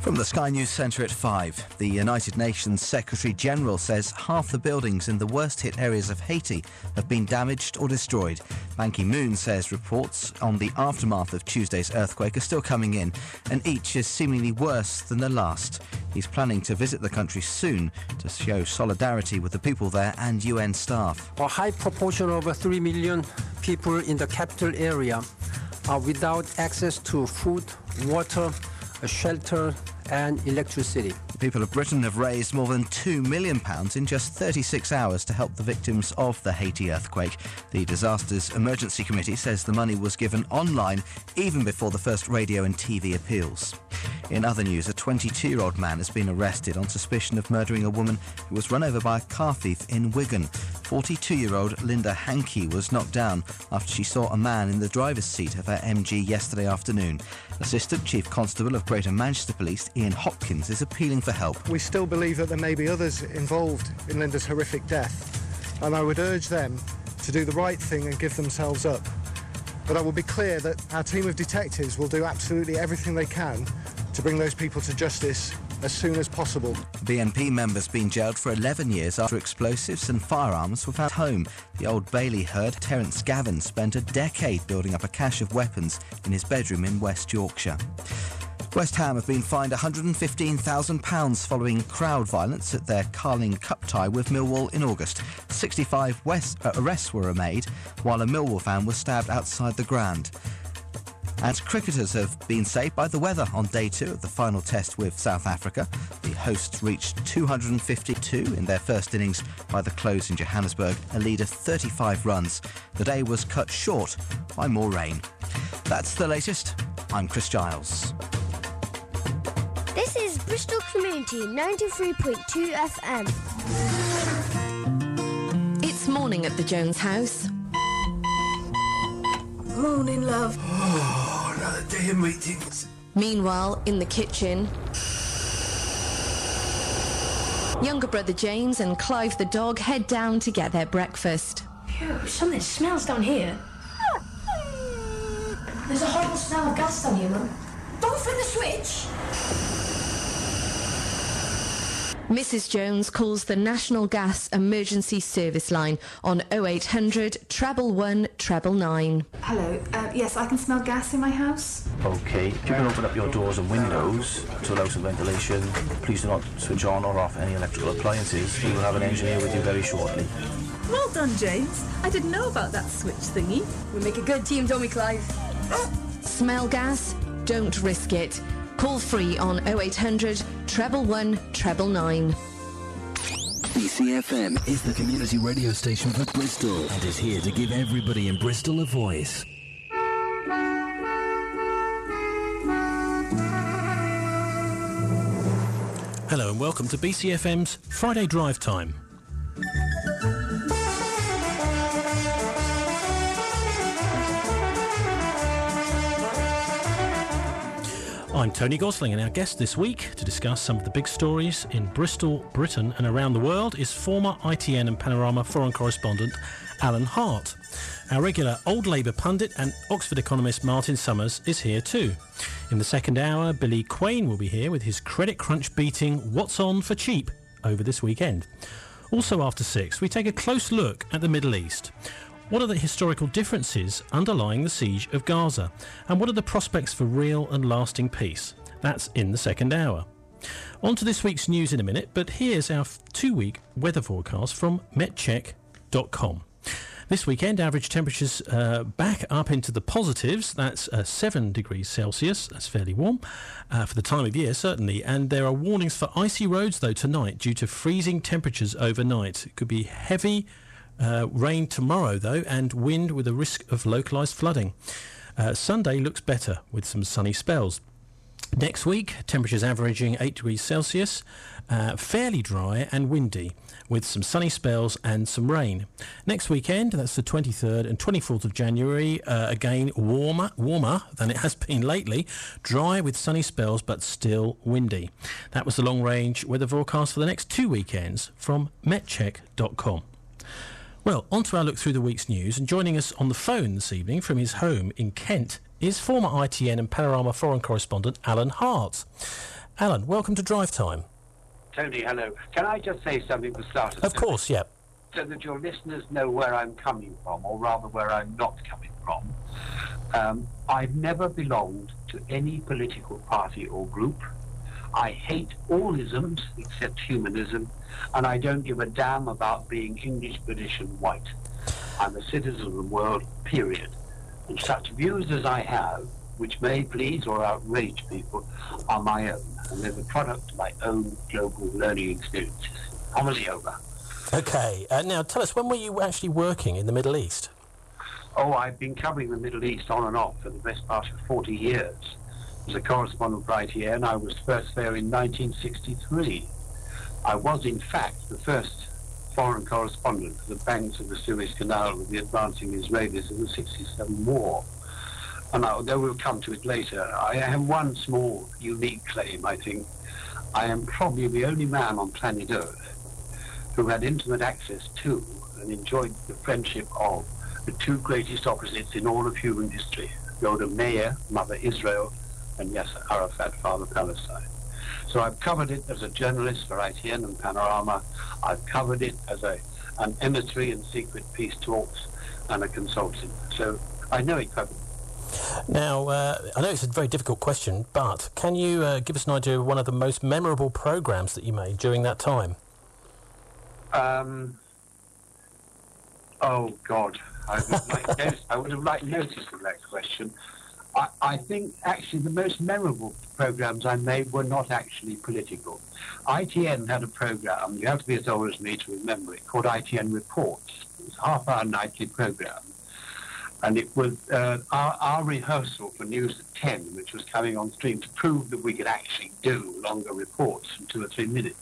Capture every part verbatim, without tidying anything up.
From the Sky News Centre at five, the United Nations Secretary-General says half the buildings in the worst-hit areas of Haiti have been damaged or destroyed. Ban Ki-moon says reports on the aftermath of Tuesday's earthquake are still coming in, and each is seemingly worse than the last. He's planning to visit the country soon to show solidarity with the people there and U N staff. A high proportion of three million people in the capital area are without access to food, water, shelter and electricity. The people of Britain have raised more than two million pounds in just thirty-six hours to help the victims of the Haiti earthquake. The Disasters Emergency Committee says the money was given online even before the first radio and T V appeals. In other news, a twenty-two-year-old man has been arrested on suspicion of murdering a woman who was run over by a car thief in Wigan. forty-two-year-old Linda Hankey was knocked down after she saw a man in the driver's seat of her M G yesterday afternoon. Assistant Chief Constable of Greater Manchester Police, Ian Hopkins, is appealing for help. We still believe that there may be others involved in Linda's horrific death, and I would urge them to do the right thing and give themselves up. But I will be clear that our team of detectives will do absolutely everything they can to bring those people to justice as soon as possible. B N P members been jailed for eleven years after explosives and firearms were found at home. The Old Bailey herd, Terence Gavin, spent a decade building up a cache of weapons in his bedroom in West Yorkshire. West Ham have been fined one hundred fifteen thousand pounds following crowd violence at their Carling Cup tie with Millwall in August. sixty-five West, uh, arrests were made while a Millwall fan was stabbed outside the ground. And cricketers have been saved by the weather on day two of the final test with South Africa. The hosts reached two hundred fifty-two in their first innings by the close in Johannesburg, a lead of thirty-five runs. The day was cut short by more rain. That's the latest. I'm Chris Giles. This is Bristol Community ninety-three point two F M. It's morning at the Jones house. Morning, love. Oh, another day of meetings. Meanwhile, in the kitchen, younger brother James and Clive the dog head down to get their breakfast. Phew, something smells down here. There's a horrible smell of gas down here, Mum. Don't flip the switch! Missus Jones calls the National Gas Emergency Service line on oh eight hundred, treble one, treble nine. Hello, uh, yes, I can smell gas in my house. OK, if you can open up your doors and windows to allow some ventilation, please do not switch on or off any electrical appliances. We will have an engineer with you very shortly. Well done, James. I didn't know about that switch thingy. We make a good team, don't we, Clive? Smell gas? Don't risk it. Call free on oh eight hundred, treble one, treble nine. B C F M is the community radio station for Bristol and is here to give everybody in Bristol a voice. Hello and welcome to B C F M's Friday Drive Time. I'm Tony Gosling, and our guest this week to discuss some of the big stories in Bristol, Britain and around the world is former I T N and Panorama foreign correspondent Alan Hart. Our regular Old Labour pundit and Oxford economist Martin Summers is here too. In the second hour, Billy Quain will be here with his credit crunch beating What's On for Cheap over this weekend. Also after six, we take a close look at the Middle East. What are the historical differences underlying the siege of Gaza? And what are the prospects for real and lasting peace? That's in the second hour. On to this week's news in a minute, but here's our two-week weather forecast from met check dot com. This weekend, average temperatures uh, back up into the positives. That's uh, seven degrees Celsius. That's fairly warm uh, for the time of year, certainly. And there are warnings for icy roads, though, tonight due to freezing temperatures overnight. It could be heavy Uh, rain tomorrow, though, and wind with a risk of localised flooding. Uh, Sunday looks better with some sunny spells. Next week, temperatures averaging eight degrees Celsius, uh, fairly dry and windy, with some sunny spells and some rain. Next weekend, that's the twenty-third and twenty-fourth of January, uh, again warmer, warmer than it has been lately, dry with sunny spells but still windy. That was the long-range weather forecast for the next two weekends from met check dot com. Well, on to our look through the week's news, and joining us on the phone this evening from his home in Kent is former I T N and Panorama foreign correspondent Alan Hart. Alan, welcome to Drive Time. Tony, hello. Can I just say something for starters? Of course, yeah. So that your listeners know where I'm coming from, or rather where I'm not coming from. Um, I've never belonged to any political party or group. I hate all isms except humanism, and I don't give a damn about being English, British and white. I'm a citizen of the world, period. And such views as I have, which may please or outrage people, are my own, and they're the product of my own global learning experiences. Homily over. Okay, uh, now tell us, when were you actually working in the Middle East? Oh, I've been covering the Middle East on and off for the best part of forty years. As a correspondent for I T N, I was first there in nineteen sixty-three. I was, in fact, the first foreign correspondent for the banks of the Suez Canal with the advancing Israelis in the sixty-seven war. And although we'll come to it later, I have one small, unique claim, I think. I am probably the only man on planet Earth who had intimate access to and enjoyed the friendship of the two greatest opposites in all of human history, Golda Meir, Mother Israel, and Yasser Arafat, Father Palestine. So I've covered it as a journalist for I T N and Panorama. I've covered it as a, an emissary in secret peace talks and a consultant. So I know it perfectly. Now, uh, I know it's a very difficult question, but can you uh, give us an idea of one of the most memorable programmes that you made during that time? Um, oh, God. I would, like notice, I would have liked notice of that question. I, I think, actually, the most memorable programmes I made were not actually political. I T N had a programme, you have to be as old as me to remember it, called I T N Reports. It was a half-hour nightly programme. And it was uh, our, our rehearsal for News at ten, which was coming on stream to prove that we could actually do longer reports in two or three minutes.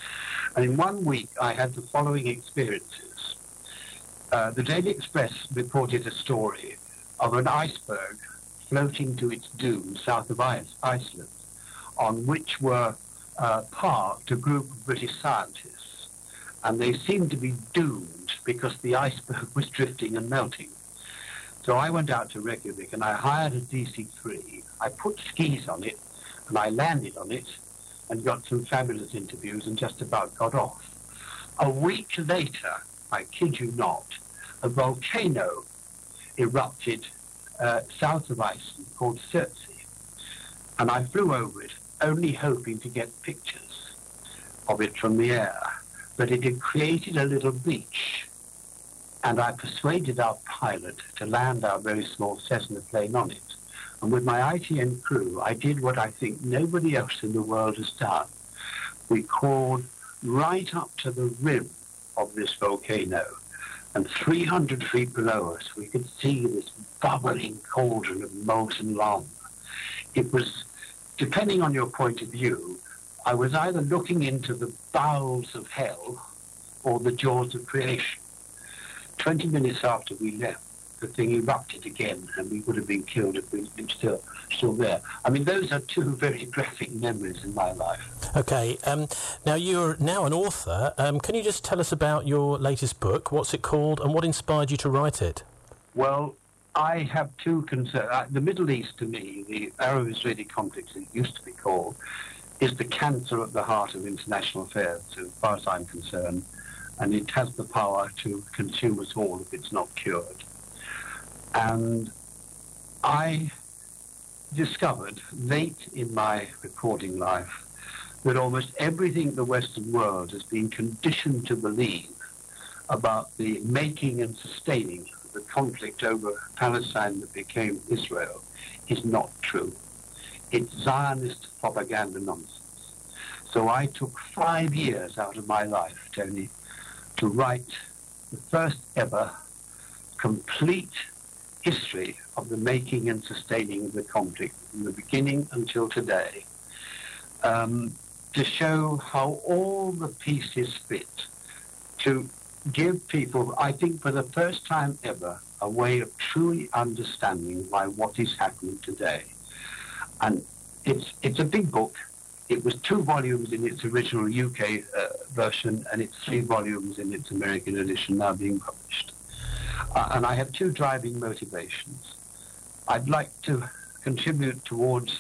And in one week, I had the following experiences. Uh, the Daily Express reported a story of an iceberg floating to its doom south of Iceland, on which were uh, parked a group of British scientists. And they seemed to be doomed because the iceberg was drifting and melting. So I went out to Reykjavik and I hired a D C three. I put skis on it and I landed on it and got some fabulous interviews and just about got off. A week later, I kid you not, a volcano erupted uh, south of Iceland called Surtsey. And I flew over it, only hoping to get pictures of it from the air. But it had created a little beach. And I persuaded our pilot to land our very small Cessna plane on it. And with my I T N crew, I did what I think nobody else in the world has done. We crawled right up to the rim of this volcano. And three hundred feet below us, we could see this bubbling cauldron of molten lava. It was, depending on your point of view, I was either looking into the bowels of hell or the jaws of creation. Twenty minutes after we left, the thing erupted again, and we would have been killed if we'd been still, still there. I mean, those are two very graphic memories in my life. Okay, um, now you're now an author. Um, can you just tell us about your latest book? What's it called, and what inspired you to write it? Well, I have two concerns. Uh, the Middle East, to me, the Arab-Israeli conflict, as it used to be called, is the cancer at the heart of international affairs, as far as I'm concerned. And it has the power to consume us all if it's not cured. And I discovered late in my reporting life that almost everything the Western world has been conditioned to believe about the making and sustaining of the conflict over Palestine that became Israel is not true. It's Zionist propaganda nonsense. So I took five years out of my life, Tony, to write the first ever complete history of the making and sustaining of the conflict from the beginning until today, um, to show how all the pieces fit, to give people, I think for the first time ever, a way of truly understanding why what is happening today. And it's, it's a big book. It was two volumes in its original U K uh, version, and it's three volumes in its American edition now being published. Uh, and I have two driving motivations. I'd like to contribute towards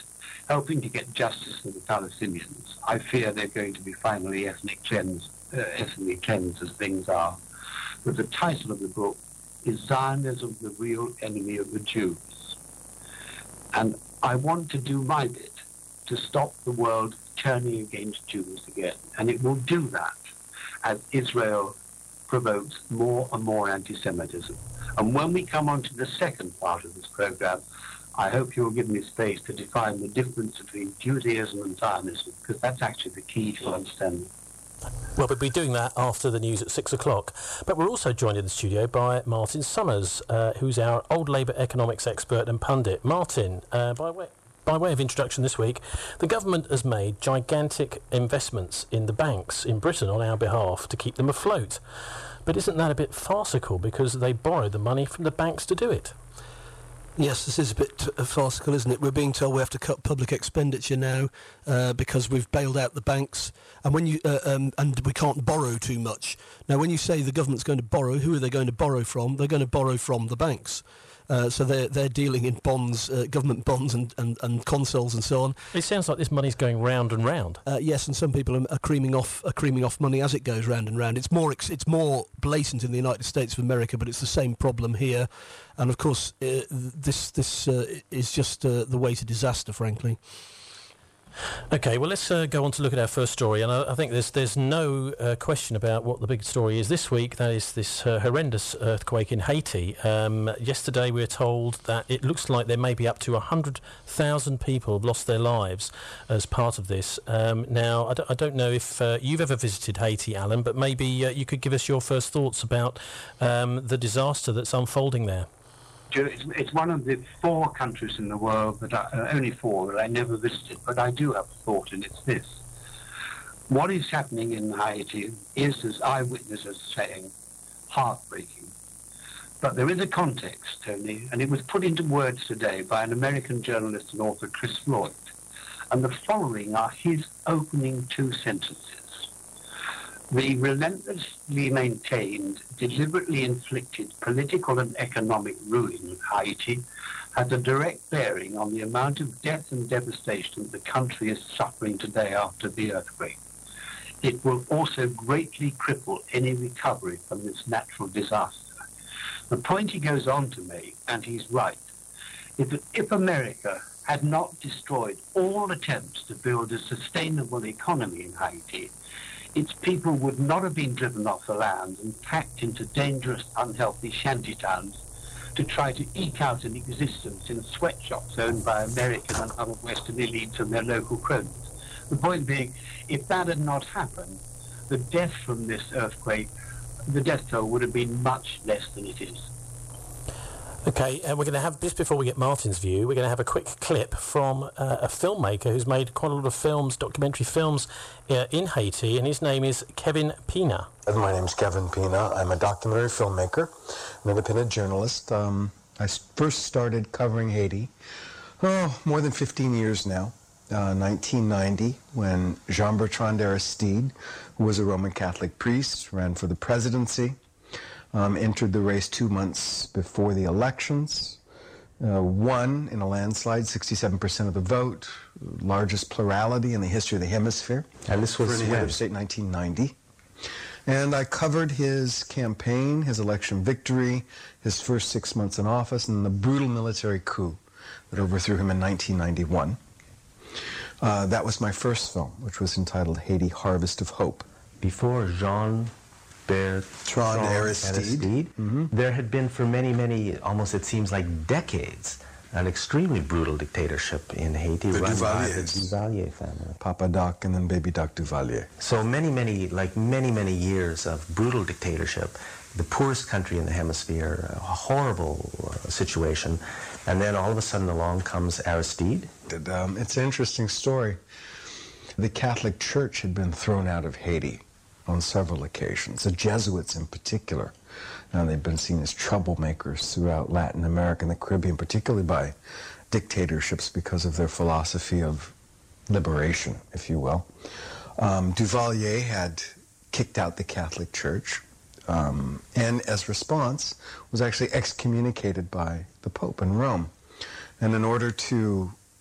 helping to get justice for the Palestinians. I fear they're going to be finally ethnic cleansed, uh, ethnically cleansed as things are. But the title of the book is Zionism, the Real Enemy of the Jews. And I want to do my bit to stop the world turning against Jews again. And it will do that as Israel provokes more and more anti-Semitism. And when we come on to the second part of this program, I hope you'll give me space to define the difference between Judaism and Zionism, because that's actually the key to understanding. Well, we'll be doing that after the news at six o'clock. But we're also joined in the studio by Martin Summers, uh, who's our old Labour economics expert and pundit. Martin, uh, by way... By way of introduction this week, the government has made gigantic investments in the banks in Britain on our behalf to keep them afloat. But isn't that a bit farcical because they borrowed the money from the banks to do it? Yes, this is a bit uh, farcical, isn't it? We're being told we have to cut public expenditure now uh, because we've bailed out the banks, and when you uh, um, and we can't borrow too much. Now, when you say the government's going to borrow, who are they going to borrow from? They're going to borrow from the banks. Uh, so they're, they're dealing in bonds, uh, government bonds and, and, and consols and so on. It sounds like this money's going round and round. Uh, yes, and some people are, are creaming off are creaming off money as it goes round and round. It's more ex- it's more blatant in the United States of America, but it's the same problem here. And of course, uh, this this uh, is just uh, the way to disaster, frankly. OK, well, let's uh, go on to look at our first story. And I, I think there's there's no uh, question about what the big story is this week. That is this uh, horrendous earthquake in Haiti. Um, yesterday, we were told that it looks like there may be up to one hundred thousand people have lost their lives as part of this. Um, now, I, d- I don't know if uh, you've ever visited Haiti, Alan, but maybe uh, you could give us your first thoughts about um, the disaster that's unfolding there. It's, it's one of the four countries in the world, that I, uh, only four, that I never visited, but I do have a thought, and it's this. What is happening in Haiti is, as eyewitnesses are saying, heartbreaking. But there is a context, Tony, and it was put into words today by an American journalist and author, Chris Floyd. And the following are his opening two sentences. The relentlessly maintained, deliberately inflicted political and economic ruin of Haiti has a direct bearing on the amount of death and devastation the country is suffering today after the earthquake. It will also greatly cripple any recovery from this natural disaster. The point he goes on to make, and he's right, is that if America had not destroyed all attempts to build a sustainable economy in Haiti, its people would not have been driven off the land and packed into dangerous, unhealthy shantytowns to try to eke out an existence in sweatshops owned by American and other Western elites and their local cronies. The point being, if that had not happened, the death from this earthquake, the death toll would have been much less than it is. OK, uh, we're going to have, just before we get Martin's view, we're going to have a quick clip from uh, a filmmaker who's made quite a lot of films, documentary films uh, in Haiti, and his name is Kevin Pina. My name's Kevin Pina. I'm a documentary filmmaker, an independent journalist. Um, I first started covering Haiti, oh, more than fifteen years now, uh, nineteen ninety, when Jean-Bertrand Aristide, who was a Roman Catholic priest, ran for the presidency. Um, entered the race two months before the elections, uh, won in a landslide, sixty-seven percent of the vote, largest plurality in the history of the hemisphere. And this was for the head of state, nineteen ninety. And I covered his campaign, his election victory, his first six months in office, and the brutal military coup that overthrew him in nineteen ninety-one. Uh, that was my first film, which was entitled Haiti, Harvest of Hope. Before Jean Bertrand Aristide, Aristide mm-hmm. there had been for many, many, almost it seems like decades, an extremely brutal dictatorship in Haiti the run Duvaliers. by the Duvalier family. Papa Doc and then Baby Doc Duvalier. So many, many, like many, many years of brutal dictatorship, the poorest country in the hemisphere, a horrible uh, situation, and then all of a sudden along comes Aristide. It, um, it's an interesting story. The Catholic Church had been thrown out of Haiti on several occasions, the Jesuits in particular. Now they've been seen as troublemakers throughout Latin America and the Caribbean, particularly by dictatorships because of their philosophy of liberation, if you will. Um, Duvalier had kicked out the Catholic Church um, and as response was actually excommunicated by the Pope in Rome. And in order to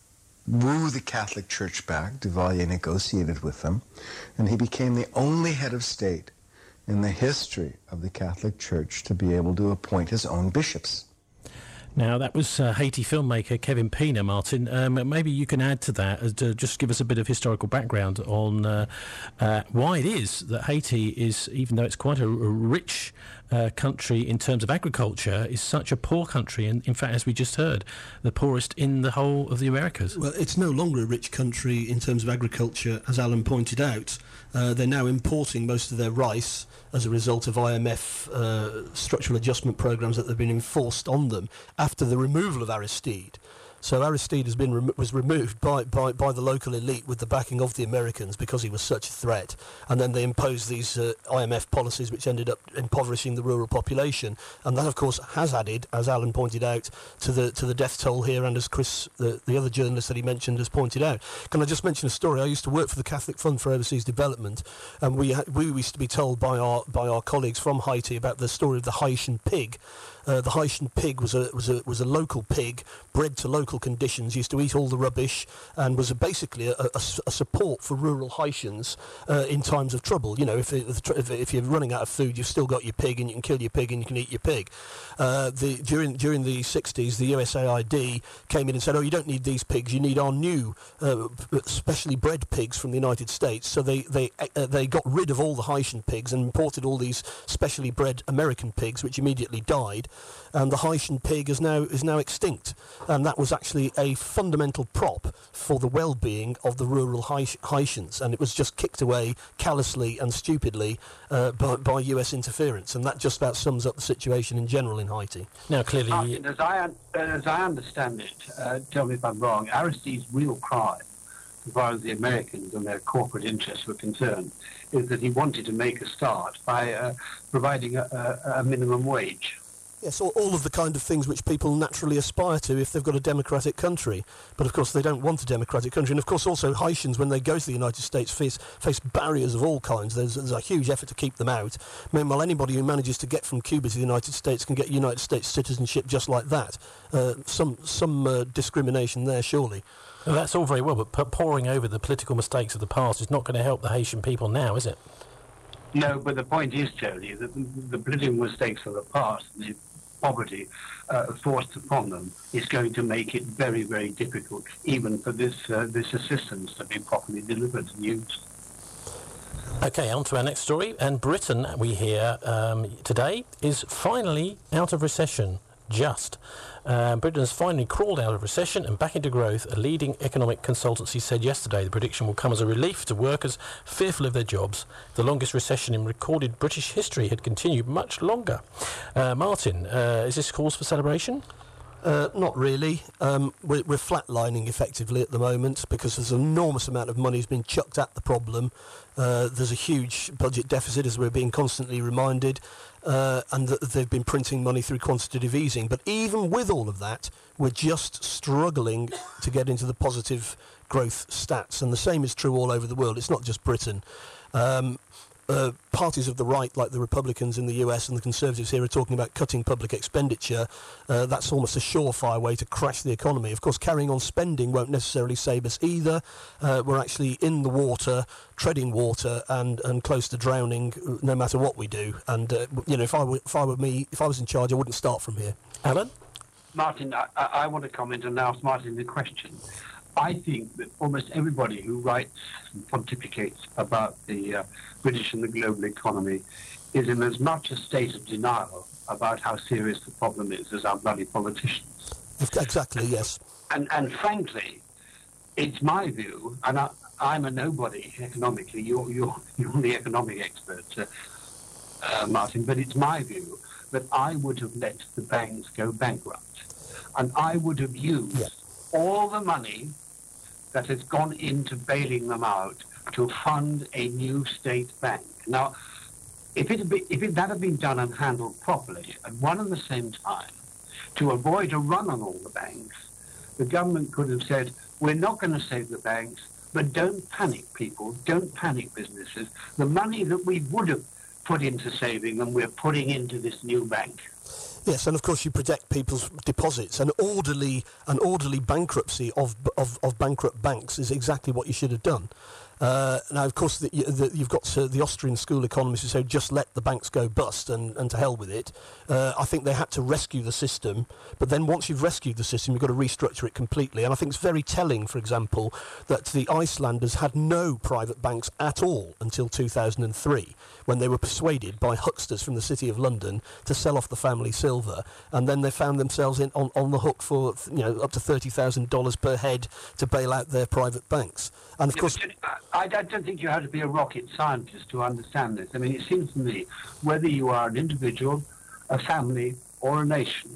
woo the Catholic Church back. Duvalier negotiated with them, and he became the only head of state in the history of the Catholic Church to be able to appoint his own bishops. Now, that was uh, Haiti filmmaker Kevin Pina, Martin. Um, maybe you can add to that, uh, to just give us a bit of historical background on uh, uh, why it is that Haiti is, even though it's quite a, a rich uh, country in terms of agriculture, is such a poor country, and in fact, as we just heard, the poorest in the whole of the Americas. Well, it's no longer a rich country in terms of agriculture, as Alan pointed out. Uh, they're now importing most of their rice as a result of I M F uh, structural adjustment programs that have been enforced on them after the removal of Aristide. So Aristide has been rem- was removed by, by, by the local elite with the backing of the Americans because he was such a threat. And then they imposed these uh, I M F policies which ended up impoverishing the rural population. And that, of course, has added, as Alan pointed out, to the to the death toll here, and as Chris, the, the other journalist that he mentioned, has pointed out. Can I just mention a story? I used to work for the Catholic Fund for Overseas Development, and we ha- we used to be told by our by our colleagues from Haiti about the story of the Haitian pig. Uh, the Haitian pig was a was a was a local pig bred to local conditions, used to eat all the rubbish, and was a, basically a, a, a support for rural Haitians uh, in times of trouble. You know, if, if if you're running out of food, you've still got your pig, and you can kill your pig, and you can eat your pig. Uh, the, during during the sixties, the U S A I D came in and said, "Oh, you don't need these pigs. You need our new uh, specially bred pigs from the United States." So they they uh, they got rid of all the Haitian pigs and imported all these specially bred American pigs, which immediately died. And the Haitian pig is now is now extinct, and that was actually a fundamental prop for the well-being of the rural Haitians, and it was just kicked away callously and stupidly uh, by, by U S interference, and that just about sums up the situation in general in Haiti. Now, clearly, Martin, as I un- as I understand it, uh, tell me if I'm wrong, Aristide's real crime, as far as the Americans and their corporate interests were concerned, is that he wanted to make a start by uh, providing a, a, a minimum wage. Yes, all, all of the kind of things which people naturally aspire to if they've got a democratic country. But of course they don't want a democratic country. And of course also Haitians, when they go to the United States, face, face barriers of all kinds. There's, there's a huge effort to keep them out. Meanwhile, anybody who manages to get from Cuba to the United States can get United States citizenship just like that. Uh, some some uh, discrimination there, surely. Well, that's all very well, but p- poring over the political mistakes of the past is not going to help the Haitian people now, is it? No, but the point is, Tony, that the, the political mistakes of the past, the poverty uh, forced upon them, is going to make it very, very difficult, even for this uh, this assistance to be properly delivered and used. Okay, on to our next story. And Britain, we hear um, today, is finally out of recession. Just. Uh, Britain has finally crawled out of recession and back into growth. A leading economic consultancy said yesterday the prediction will come as a relief to workers fearful of their jobs. The longest recession in recorded British history had continued much longer. Uh, Martin, uh, is this cause for celebration? Uh, not really. Um, we're, we're flatlining effectively at the moment because there's an enormous amount of money has been chucked at the problem. Uh, there's a huge budget deficit, as we're being constantly reminded, uh, and th- they've been printing money through quantitative easing. But even with all of that, we're just struggling to get into the positive growth stats, and the same is true all over the world. It's not just Britain. Um, Uh, parties of the right, like the Republicans in the U S and the Conservatives here, are talking about cutting public expenditure. Uh, that's almost a surefire way to crash the economy. Of course, carrying on spending won't necessarily save us either. Uh, we're actually in the water, treading water, and, and close to drowning, no matter what we do. And uh, you know, if I were, if I were me, if I was in charge, I wouldn't start from here. Alan? Martin, I, I want to comment and ask Martin the question. I think that almost everybody who writes and pontificates about the uh, British and the global economy is in as much a state of denial about how serious the problem is as our bloody politicians. Exactly, yes. And, and frankly, it's my view, and I, I'm a nobody economically, you're, you're, you're the economic expert, uh, uh, Martin, but it's my view that I would have let the banks go bankrupt. And I would have used yeah. all the money that has gone into bailing them out to fund a new state bank. Now, if it had been, if it, that had been done and handled properly at one and the same time, to avoid a run on all the banks, the government could have said, we're not going to save the banks, but don't panic, people, don't panic, businesses. The money that we would have put into saving them, we're putting into this new bank. Yes, and of course you protect people's deposits. An orderly, an orderly bankruptcy of of, of bankrupt banks is exactly what you should have done. Uh, now, of course, the, the, you've got uh, the Austrian school economists who say just let the banks go bust and, and to hell with it. Uh, I think they had to rescue the system, but then once you've rescued the system, you've got to restructure it completely. And I think it's very telling, for example, that the Icelanders had no private banks at all until two thousand three, when they were persuaded by hucksters from the City of London to sell off the family silver, and then they found themselves in, on, on the hook for, you know, up to thirty thousand dollars per head to bail out their private banks. And of yeah, course, I, I don't think you have to be a rocket scientist to understand this. I mean, it seems to me, whether you are an individual, a family, or a nation,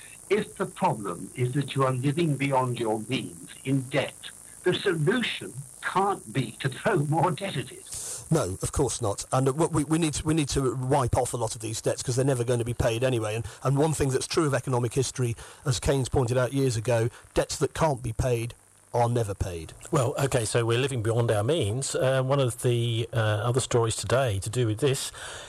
if the problem is that you are living beyond your means in debt, the solution can't be to throw more debt at it. No, of course not. And uh, we, we need to, we need to wipe off a lot of these debts because they're never going to be paid anyway. And, and one thing that's true of economic history, as Keynes pointed out years ago, debts that can't be paid are never paid. Well, OK, so we're living beyond our means. Uh, one of the uh, other stories today to do with this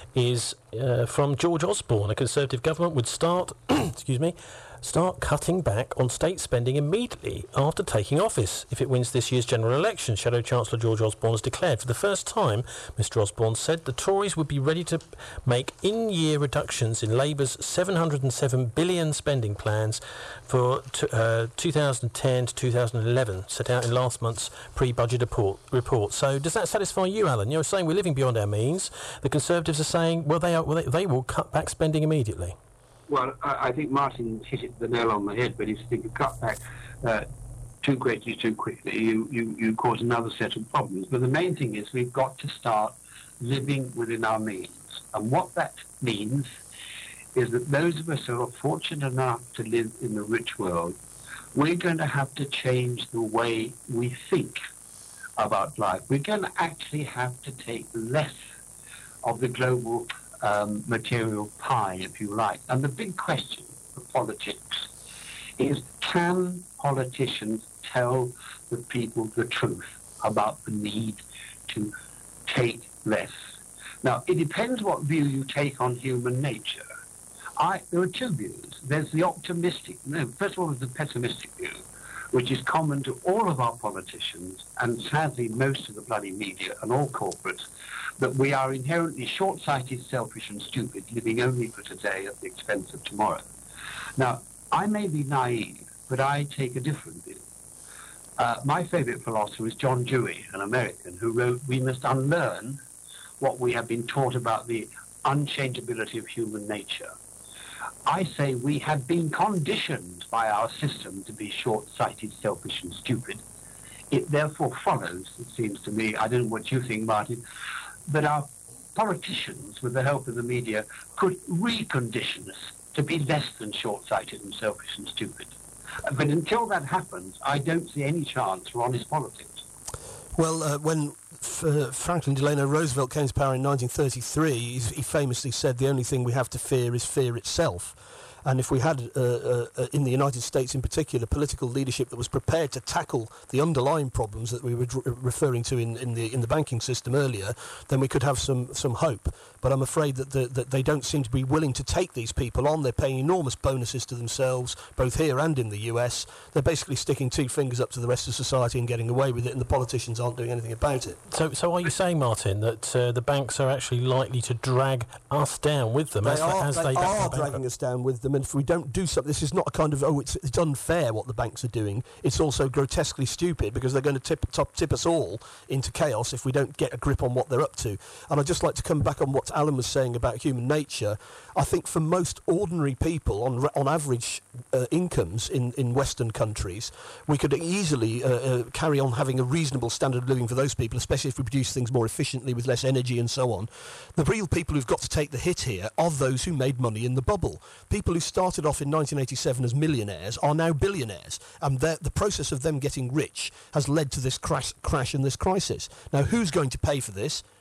is uh, from George Osborne. A Conservative government would start, excuse me, start cutting back on state spending immediately after taking office if it wins this year's general election. Shadow Chancellor George Osborne has declared for the first time, Mr Osborne said, the Tories would be ready to make in-year reductions in Labour's seven hundred seven billion spending plans for t- uh, two thousand ten to two thousand eleven, set out in last month's pre-budget report. report. So does that satisfy you, Alan? You're saying we're living beyond our means. The Conservatives are saying, well, they, are, well, they, they will cut back spending immediately. Well, I, I think Martin hit it the nail on the head, but if you think you cut back uh, too greatly, too quickly, you, you, you cause another set of problems. But the main thing is we've got to start living within our means. And what that means is that those of us who are fortunate enough to live in the rich world, we're going to have to change the way we think about life. We're going to actually have to take less of the global Um, material pie, if you like. And the big question for politics is, can politicians tell the people the truth about the need to take less? Now, it depends what view you take on human nature. I, there are two views. There's the optimistic, no, first of all, there's the pessimistic view, which is common to all of our politicians and sadly most of the bloody media and all corporates, that we are inherently short-sighted, selfish and stupid, living only for today at the expense of tomorrow. Now, I may be naive, but I take a different view. Uh, my favourite philosopher is John Dewey, an American, who wrote, we must unlearn what we have been taught about the unchangeability of human nature. I say we have been conditioned by our system to be short-sighted, selfish and stupid. It therefore follows, it seems to me, I don't know what you think, Martin, that our politicians, with the help of the media, could recondition us to be less than short-sighted and selfish and stupid. But until that happens, I don't see any chance for honest politics. Well, uh, when F- uh, Franklin Delano Roosevelt came to power in nineteen thirty-three, he famously said the only thing we have to fear is fear itself. And if we had, uh, uh, in the United States in particular, political leadership that was prepared to tackle the underlying problems that we were d- referring to in, in the in the banking system earlier, then we could have some, some hope. But I'm afraid that, the, that they don't seem to be willing to take these people on. They're paying enormous bonuses to themselves, both here and in the U S. They're basically sticking two fingers up to the rest of society and getting away with it, and the politicians aren't doing anything about it. So, so are you saying, Martin, that uh, the banks are actually likely to drag us down with them? They as are, as they they are dragging us down with them. And if we don't do something, this is not a kind of, oh, it's, it's unfair what the banks are doing. It's also grotesquely stupid because they're going to tip, top, tip us all into chaos if we don't get a grip on what they're up to. And I'd just like to come back on what Alan was saying about human nature. I think for most ordinary people on on average uh, incomes in, in Western countries, we could easily uh, uh, carry on having a reasonable standard of living for those people, especially if we produce things more efficiently with less energy and so on. The real people who've got to take the hit here are those who made money in the bubble. People who started off in nineteen eighty-seven as millionaires are now billionaires, and the process of them getting rich has led to this crash, crash and this crisis. Now, who's going to pay for this?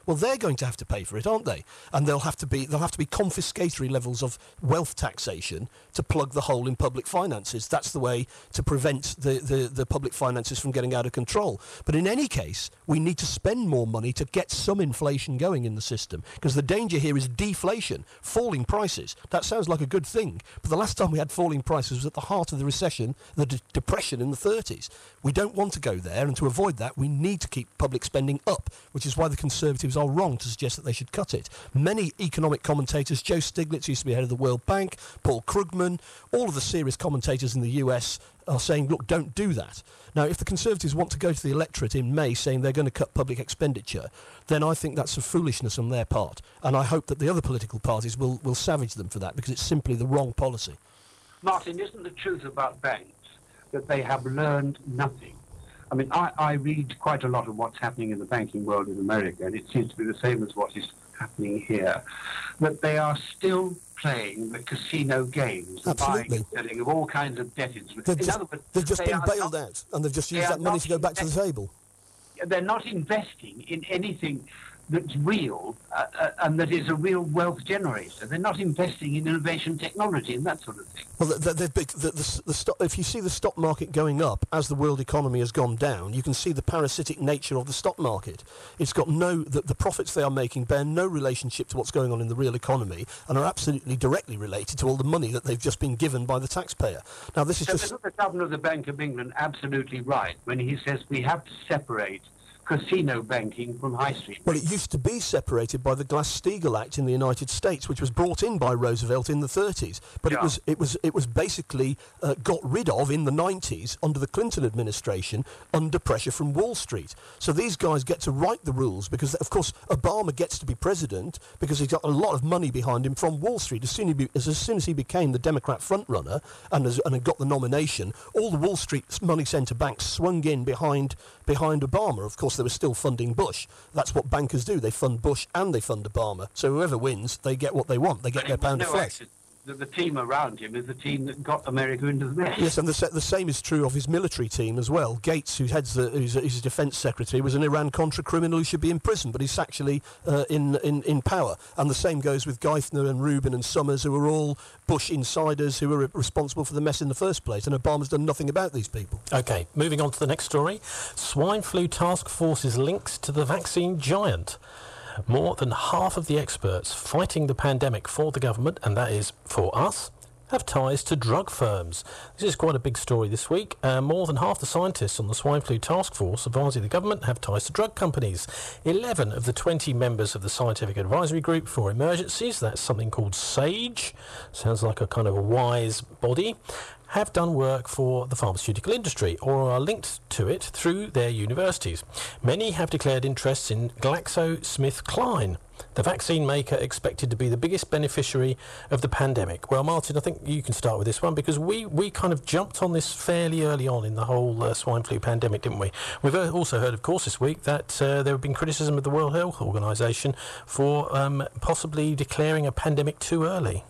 Well, they're going to have to pay for it, aren't they? And they'll have to be there'll have to be confiscatory levels of wealth taxation to plug the hole in public finances. That's the way to prevent the, the, the public finances from getting out of control. But in any case, we need to spend more money to get some inflation going in the system, because the danger here is deflation, falling prices. That sounds like a good thing, but the last time we had falling prices was at the heart of the recession, the de- depression in the thirties. We don't want to go there, and to avoid that, we need to keep public spending up, which is why the Conservatives are wrong to suggest that they should cut it. Many economic commentators, Joe Stiglitz used to be head of the World Bank, Paul Krugman, all of the serious commentators in the U S are saying, look, don't do that. Now, if the Conservatives want to go to the electorate in May saying they're going to cut public expenditure, then I think that's a foolishness on their part. And I hope that the other political parties will, will savage them for that, because it's simply the wrong policy. Martin, isn't the truth about banks that they have learned nothing? I mean, I, I read quite a lot of what's happening in the banking world in America, and it seems to be the same as what is happening here, that they are still playing the casino games, the buying and selling of all kinds of debt instruments. They've in just, other words, they've just they been are bailed not, out, and they've just used they that money to go back to the invest- table. They're not investing in anything that's real uh, uh, and that is a real wealth generator. They're not investing in innovation technology and that sort of thing. Well, the, the, the, the, the, the stock, if you see the stock market going up as the world economy has gone down, you can see the parasitic nature of the stock market. It's got no, the, the profits they are making bear no relationship to what's going on in the real economy, and are absolutely directly related to all the money that they've just been given by the taxpayer. Now, this is so just... Isn't the Governor of the Bank of England absolutely right when he says we have to separate casino banking from high street banking? Well, it used to be separated by the Glass-Steagall Act in the United States, which was brought in by Roosevelt in the thirties. But Yeah. it was it was it was basically uh, got rid of in the nineties under the Clinton administration under pressure from Wall Street. So these guys get to write the rules because, of course, Obama gets to be president because he's got a lot of money behind him from Wall Street. As soon as he, be, as, as soon as he became the Democrat frontrunner and as, and had got the nomination, all the Wall Street money centre banks swung in behind behind Obama. Of course, they were still funding Bush. That's what bankers do. They fund Bush and they fund Obama. So whoever wins, they get what they want. They get But their it was pound no of flesh. accident that the team around him is the team that got America into the mess. Yes, and the, sa- the same is true of his military team as well. Gates, who heads the, who's, who's his defence secretary, was an Iran-Contra criminal who should be in prison, but he's actually uh, in, in in power. And the same goes with Geithner and Rubin and Summers, who are all Bush insiders who were responsible for the mess in the first place. And Obama's done nothing about these people. OK, moving on to the next story. Swine flu task force's links to the vaccine giant. More than half of the experts fighting the pandemic for the government, and that is for us, have ties to drug firms. This is quite a big story this week. Uh, more than half the scientists on the swine flu task force advising the government have ties to drug companies. eleven of the twenty members of the Scientific Advisory Group for Emergencies, that's something called SAGE, sounds like a kind of a wise body, have done work for the pharmaceutical industry or are linked to it through their universities. Many have declared interests in GlaxoSmithKline, the vaccine maker expected to be the biggest beneficiary of the pandemic. Well, Martin, I think you can start with this one because we, we kind of jumped on this fairly early on in the whole uh, swine flu pandemic, didn't we? We've also heard, of course, this week that uh, there have been criticism of the World Health Organization for um, possibly declaring a pandemic too early.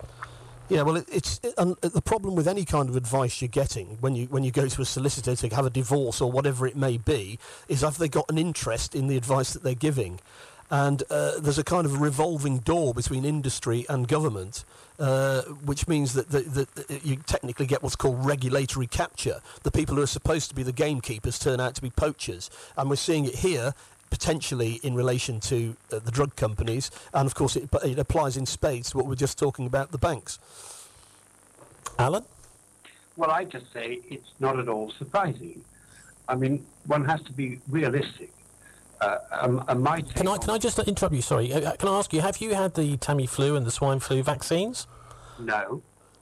Yeah, well, it, it's it, um, the problem with any kind of advice you're getting when you when you go to a solicitor to have a divorce or whatever it may be is have they got an interest in the advice that they're giving. And uh, there's a kind of revolving door between industry and government, uh, which means that, the, that you technically get what's called regulatory capture. The people who are supposed to be the gamekeepers turn out to be poachers. And we're seeing it here, potentially in relation to uh, the drug companies. And, of course, it, it applies in spades to what we were just talking about, the banks. Alan? Well, I just say it's not at all surprising. I mean, one has to be realistic. Uh, um, and my can I can I just interrupt you? Sorry, uh, can I ask you? Have you had the Tamiflu and the swine flu vaccines? No.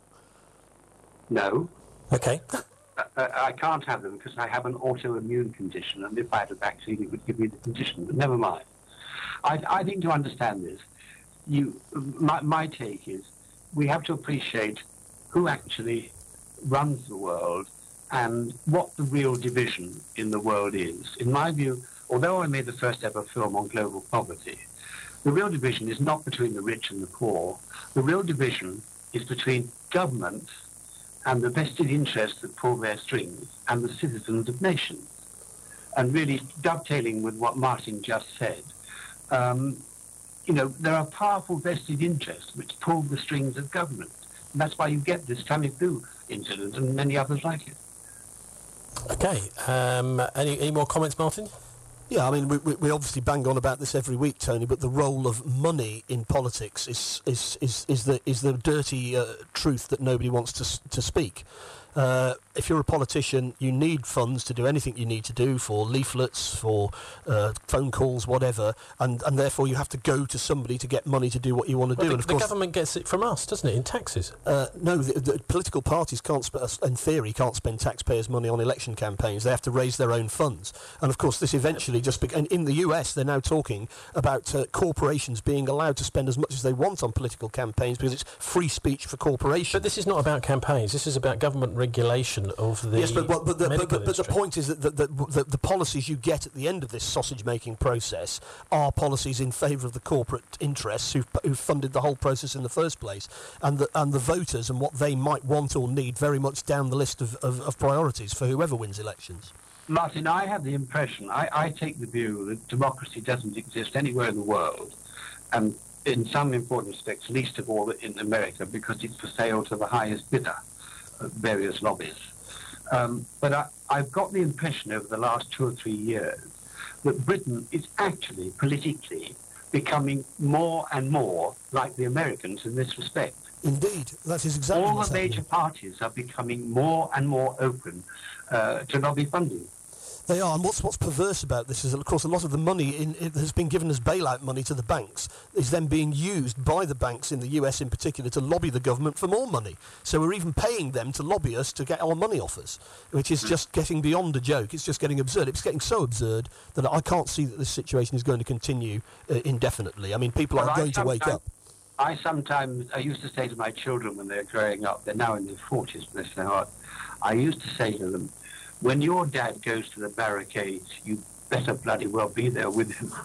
No. Okay. Uh, I can't have them because I have an autoimmune condition, and if I had a vaccine, it would give me the condition. But never mind. I, I think to understand this, you, my, my take is we have to appreciate who actually runs the world and what the real division in the world is. In my view, although I made the first ever film on global poverty, the real division is not between the rich and the poor. The real division is between governments and the vested interests that pull their strings and the citizens of nations. And really dovetailing with what Martin just said, Um, you know, there are powerful vested interests which pull the strings of government. And that's why you get this Tamiflu incident and many others like it. Okay. Um, any, any more comments, Martin? Yeah, I mean, we, we, we obviously bang on about this every week, Tony, but the role of money in politics is is, is, is the is the dirty uh, truth that nobody wants to to speak. Uh, if you're a politician, you need funds to do anything you need to do, for leaflets, for uh, phone calls, whatever, and, and therefore you have to go to somebody to get money to do what you want to well, do. The, and of the course, government gets it from us, doesn't it, in taxes? Uh, no, the, the political parties can't, sp- in theory, can't spend taxpayers' money on election campaigns. They have to raise their own funds. And of course, this eventually just... Be- and in the U S, they're now talking about uh, corporations being allowed to spend as much as they want on political campaigns because it's free speech for corporations. But this is not about campaigns. This is about government regulation of the yes, but, but, but, the, but, but, but the industry. point is that the, the, the, the policies you get at the end of this sausage-making process are policies in favour of the corporate interests who've, who've funded the whole process in the first place, and the, and the voters and what they might want or need very much down the list of, of, of priorities for whoever wins elections. Martin, I have the impression, I, I take the view that democracy doesn't exist anywhere in the world, and in some important respects, least of all in America, because it's for sale to the highest bidder of various lobbies. Um, but I, I've got the impression over the last two or three years that Britain is actually politically becoming more and more like the Americans in this respect. Indeed, that is exactly all what's the major happening. Parties are becoming more and more open uh, to lobby funding. They are, and what's what's perverse about this is that, of course, a lot of the money in, it has been given as bailout money to the banks is then being used by the banks in the U S in particular to lobby the government for more money. So we're even paying them to lobby us to get our money off us, which is just getting beyond a joke. It's just getting absurd. It's getting so absurd that I can't see that this situation is going to continue uh, indefinitely. I mean, people Well, are I going to wake up. I sometimes, I used to say to my children when they were growing up, they're now in their forties, bless their heart, I used to say to them, when your dad goes to the barricades, you better bloody well be there with him.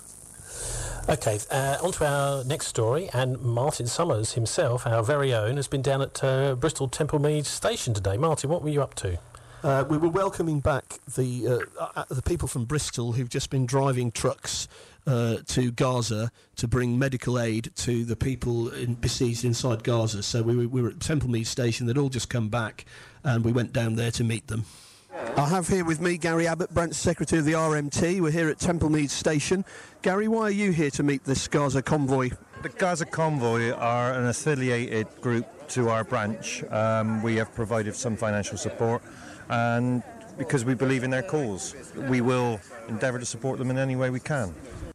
OK, uh, on to our next story, and Martin Summers himself, our very own, has been down at uh, Bristol Templemead Station today. Martin, what were you up to? Uh, we were welcoming back the uh, uh, the people from Bristol who've just been driving trucks uh, to Gaza to bring medical aid to the people in, besieged inside Gaza. So we were, we were at Templemead Station. They'd all just come back, and we went down there to meet them. I have here with me Gary Abbott, branch secretary of the R M T. We're here at Templemead Station. Gary, why are you here to meet this Gaza convoy? The Gaza Convoy are an affiliated group to our branch. Um, we have provided some financial support, and because we believe in their cause, we will endeavour to support them in any way we can.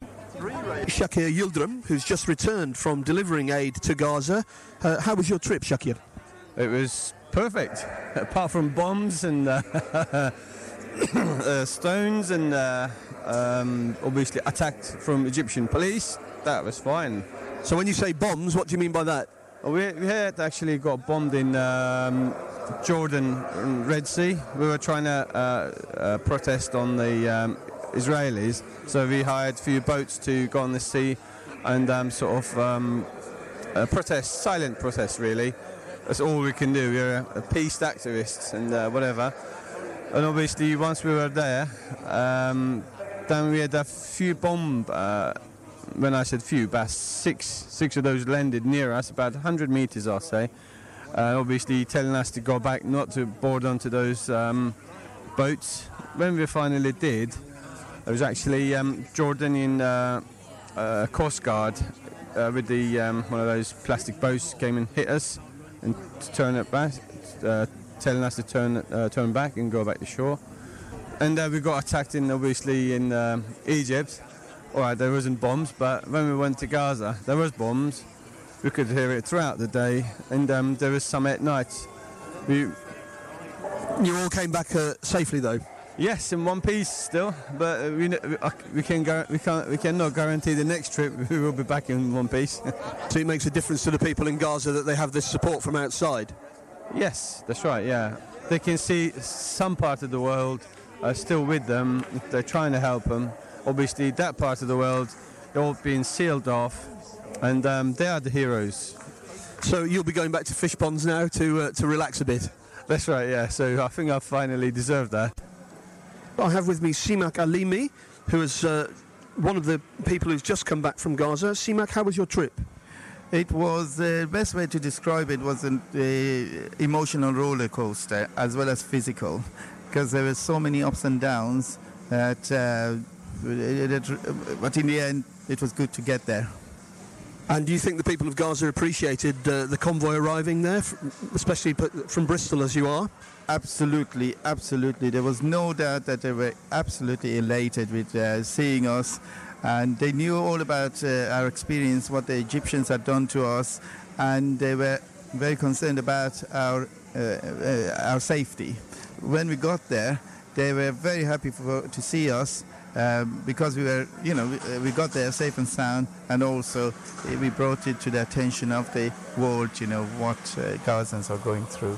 Shakir Yildirim, who's just returned from delivering aid to Gaza. Uh, how was your trip, Shakir? It was perfect, apart from bombs and uh, uh, stones and uh, um, obviously attacked from Egyptian police. That was fine. So when you say bombs, what do you mean by that? We, we had actually got bombed in um, Jordan, in Red Sea. We were trying to uh, uh, protest on the um, Israelis, so we hired a few boats to go on the sea and um, sort of um, uh, protest, silent protest really. That's all we can do. We're a peace activists and uh, whatever. And obviously, once we were there, um, then we had a few bomb. Uh, when I said few, about six, six of those landed near us, about one hundred meters, I'll say. Uh, obviously, telling us to go back, not to board onto those um, boats. When we finally did, there was actually um, Jordanian uh, uh, Coast Guard uh, with the um, one of those plastic boats came and hit us. And to turn it back, uh, telling us to turn uh, turn back and go back to shore. And uh, we got attacked in, obviously, in um, Egypt. All right, there wasn't bombs, but when we went to Gaza, there was bombs. We could hear it throughout the day, and um, there was some at night. We, you all came back uh, safely, though. Yes, in one piece still, but uh, we we can gar- we can't we cannot guarantee the next trip we will be back in one piece. So it makes a difference to the people in Gaza that they have this support from outside. Yes, that's right. Yeah, they can see some part of the world are still with them. They're trying to help them. Obviously, that part of the world they're all being sealed off, and um, they are the heroes. So you'll be going back to fish ponds now to uh, to relax a bit. That's right. Yeah. So I think I finally deserve that. I have with me Simak Alimi, who has uh, one of the people who's just come back from Gaza. Simak, how was your trip? It was, the uh, best way to describe it was an uh, emotional roller coaster as well as physical, because there were so many ups and downs that, uh, it, it, but in the end it was good to get there. And do you think the people of Gaza appreciated uh, the convoy arriving there, especially from Bristol as you are? Absolutely, absolutely. There was no doubt that they were absolutely elated with uh, seeing us, and they knew all about uh, our experience, what the Egyptians had done to us, and they were very concerned about our uh, uh, our safety. When we got there, they were very happy for, to see us. Um, because we were, you know, we, we got there safe and sound, and also we brought it to the attention of the world, you know, what uh, Gazans are going through.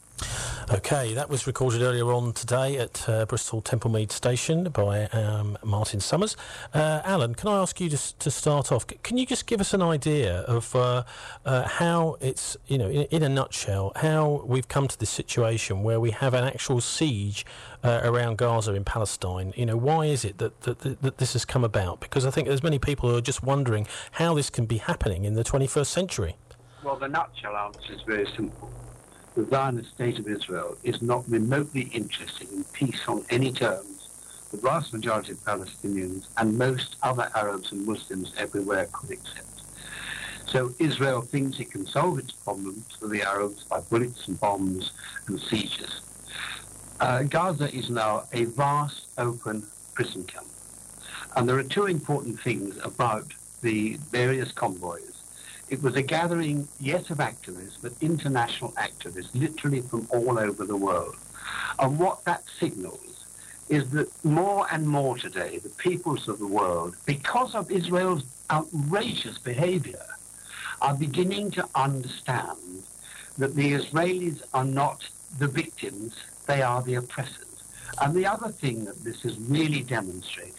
OK, that was recorded earlier on today at uh, Bristol Templemead Station by um, Martin Summers. Uh, Alan, can I ask you to, to start off? C- can you just give us an idea of uh, uh, how it's, you know, in, in a nutshell, how we've come to this situation where we have an actual siege uh, around Gaza in Palestine? You know, why is it that, that, that, that this has come about? Because I think there's many people who are just wondering how this can be happening in the twenty-first century. Well, the nutshell answer is very simple. The Zionist state of Israel is not remotely interested in peace on any terms. The vast majority of Palestinians and most other Arabs and Muslims everywhere could accept. So Israel thinks it can solve its problems for the Arabs by bullets and bombs and sieges. Uh, Gaza is now a vast open prison camp. And there are two important things about the various convoys. It was a gathering, yes, of activists, but international activists, literally from all over the world. And what that signals is that more and more today, the peoples of the world, because of Israel's outrageous behavior, are beginning to understand that the Israelis are not the victims, they are the oppressors. And the other thing that this has really demonstrated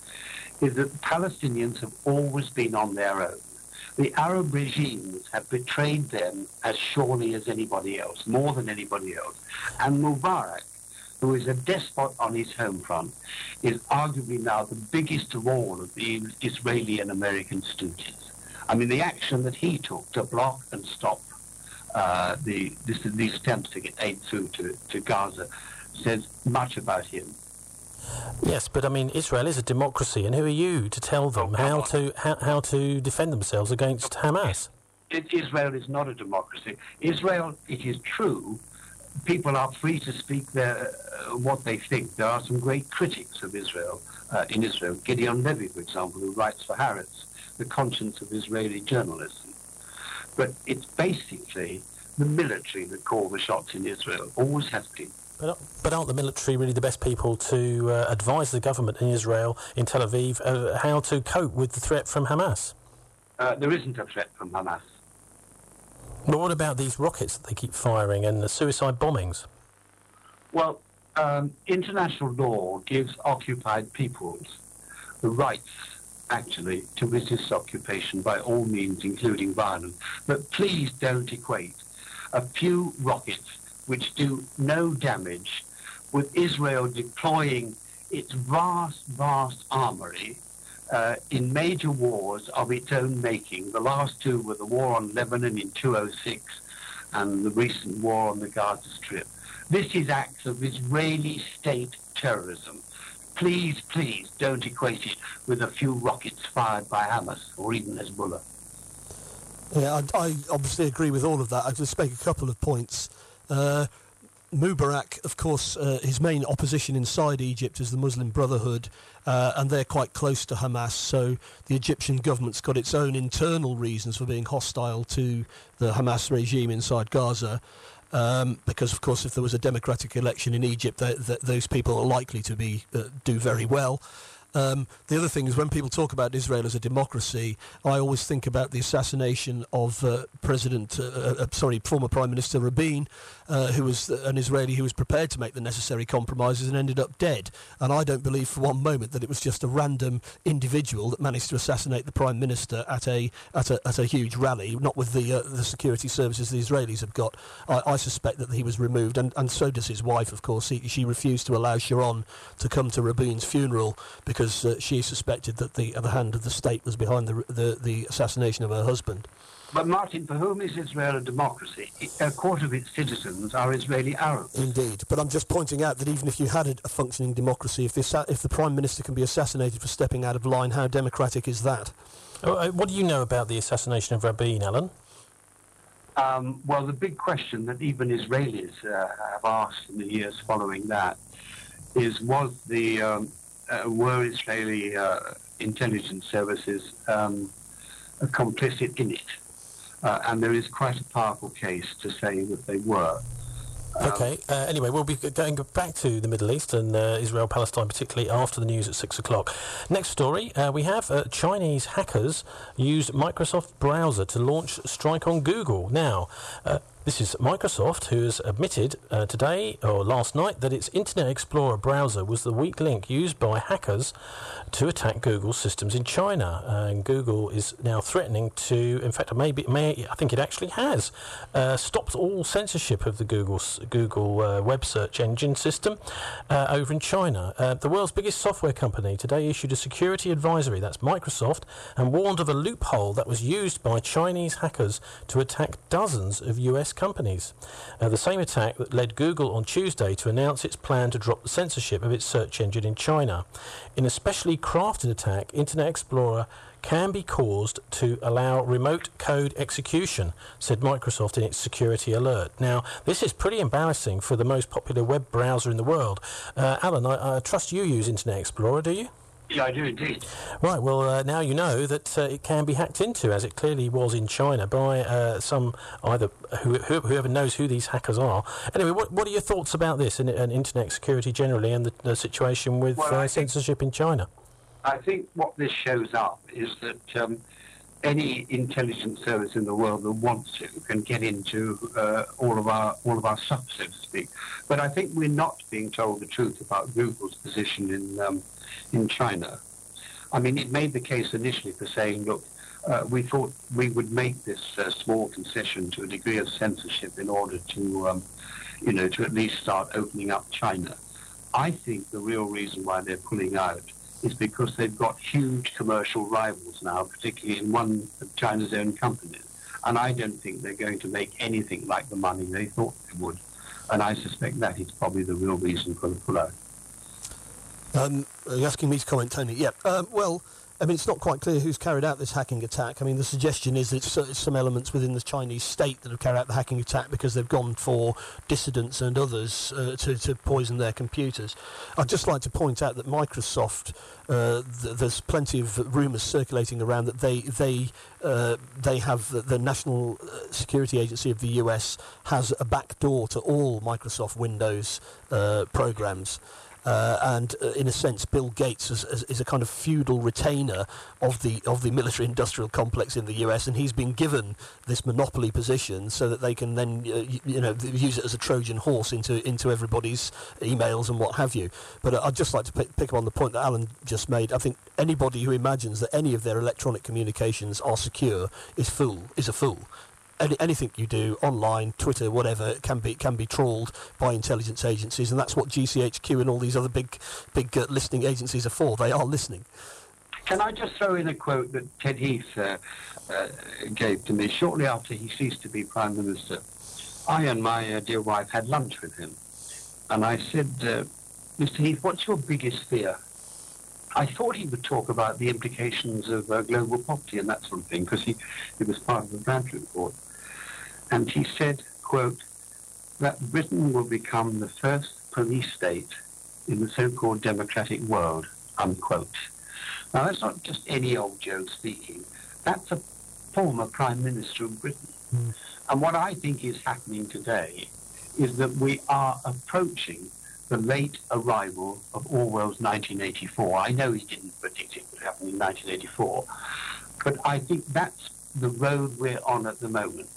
is that the Palestinians have always been on their own. The Arab regimes have betrayed them as surely as anybody else, more than anybody else. And Mubarak, who is a despot on his home front, is arguably now the biggest of all of the Israeli and American stooges. I mean, the action that he took to block and stop uh, the, this, these attempts to get aid through to, to Gaza says much about him. Yes, but I mean, Israel is a democracy, and who are you to tell them oh, how to how, how to defend themselves against Hamas? It, Israel is not a democracy. Israel, it is true, people are free to speak their, uh, what they think. There are some great critics of Israel uh, in Israel. Gideon Levy, for example, who writes for Haaretz, the conscience of Israeli journalism. But it's basically the military that call the shots in Israel, always has been. But, but aren't the military really the best people to uh, advise the government in Israel, in Tel Aviv, uh, how to cope with the threat from Hamas? Uh, there isn't a threat from Hamas. But what about these rockets that they keep firing and the suicide bombings? Well, um, international law gives occupied peoples the rights, actually, to resist occupation by all means, including violence. But please don't equate a few rockets which do no damage, with Israel deploying its vast, vast armory uh, in major wars of its own making. The last two were the war on Lebanon in two thousand six and the recent war on the Gaza Strip. This is acts of Israeli state terrorism. Please, please don't equate it with a few rockets fired by Hamas or even Hezbollah. Yeah, I, I obviously agree with all of that. I'll just make a couple of points. Uh, Mubarak, of course, uh, his main opposition inside Egypt is the Muslim Brotherhood, uh, and they're quite close to Hamas, so the Egyptian government's got its own internal reasons for being hostile to the Hamas regime inside Gaza, um, because, of course, if there was a democratic election in Egypt, th- th- those people are likely to be uh, do very well. Um, the other thing is, when people talk about Israel as a democracy, I always think about the assassination of uh, President, uh, uh, sorry, former Prime Minister Rabin, uh, who was an Israeli who was prepared to make the necessary compromises and ended up dead. And I don't believe for one moment that it was just a random individual that managed to assassinate the Prime Minister at a at a, at a huge rally, not with the uh, the security services the Israelis have got. I, I suspect that he was removed, and, and so does his wife, of course. He, she refused to allow Sharon to come to Rabin's funeral because uh, she suspected that the, the hand of the state was behind the, the, the assassination of her husband. But Martin, for whom is Israel a democracy? A quarter of its citizens are Israeli Arabs. Indeed, but I'm just pointing out that even if you had a, a functioning democracy, if the, if the Prime Minister can be assassinated for stepping out of line, how democratic is that? Oh, what do you know about the assassination of Rabin, Alan? Um, well, the big question that even Israelis uh, have asked in the years following that is, was the um, uh, were Israeli uh, intelligence services um, complicit in it? Uh, and there is quite a powerful case to say that they were. Um, okay, uh, anyway, we'll be going back to the Middle East and uh, Israel-Palestine, particularly after the news at six o'clock. Next story, uh, we have uh, Chinese hackers used Microsoft browser to launch strike on Google. Now, uh, this is Microsoft, who has admitted uh, today, or last night, that its Internet Explorer browser was the weak link used by hackers to attack Google's systems in China. Uh, and Google is now threatening to, in fact, maybe, may, I think it actually has, uh, stopped all censorship of the Google, Google uh, web search engine system uh, over in China. Uh, the world's biggest software company today issued a security advisory, that's Microsoft, and warned of a loophole that was used by Chinese hackers to attack dozens of U S companies. Uh, the same attack that led Google on Tuesday to announce its plan to drop the censorship of its search engine in China. In a specially crafted attack, Internet Explorer can be caused to allow remote code execution, said Microsoft in its security alert. Now, this is pretty embarrassing for the most popular web browser in the world. Uh, Alan, I, I trust you use Internet Explorer, do you? Yeah, I do indeed. Right, well, uh, now you know that uh, it can be hacked into, as it clearly was in China, by uh, some, either, who, who, whoever knows who these hackers are. Anyway, what, what are your thoughts about this and, and Internet security generally and the, the situation with well, uh, censorship in China? I think what this shows up is that um, any intelligence service in the world that wants to can get into uh, all of our all of our stuff, so to speak. But I think we're not being told the truth about Google's position in um, in China. I mean, it made the case initially for saying, look, uh, we thought we would make this uh, small concession to a degree of censorship in order to, um, you know, to at least start opening up China. I think the real reason why they're pulling out is because they've got huge commercial rivals now, particularly in one of China's own companies. And I don't think they're going to make anything like the money they thought they would. And I suspect that is probably the real reason for the pullout. Um, are you asking me to comment, Tony? Yeah. Um, well, I mean, it's not quite clear who's carried out this hacking attack. I mean, the suggestion is that it's, uh, it's some elements within the Chinese state that have carried out the hacking attack because they've gone for dissidents and others uh, to, to poison their computers. I'd just like to point out that Microsoft, uh, th- there's plenty of rumours circulating around that they they uh, they have the, the National Security Agency of the U S has a back door to all Microsoft Windows uh, programs. Uh, and uh, in a sense, Bill Gates is, is, is a kind of feudal retainer of the of the military-industrial complex in the U S, and he's been given this monopoly position so that they can then, uh, you, you know, use it as a Trojan horse into into everybody's emails and what have you. But uh, I'd just like to pick, pick up on the point that Alan just made. I think anybody who imagines that any of their electronic communications are secure is fool is a fool. Any, anything you do online, Twitter, whatever, can be can be trawled by intelligence agencies, and that's what G C H Q and all these other big big uh, listening agencies are for. They are listening. Can I just throw in a quote that Ted Heath uh, uh, gave to me shortly after he ceased to be Prime Minister? I and my uh, dear wife had lunch with him, and I said, uh, Mister Heath, what's your biggest fear? I thought he would talk about the implications of uh, global poverty and that sort of thing, because he, he was part of the Bradley report. And he said, quote, that Britain will become the first police state in the so-called democratic world, unquote. Now, that's not just any old Joe speaking. That's a former Prime Minister of Britain. Mm. And what I think is happening today is that we are approaching the late arrival of Orwell's nineteen eighty-four. I know he didn't predict it would happen in nineteen eighty-four, but I think that's the road we're on at the moment.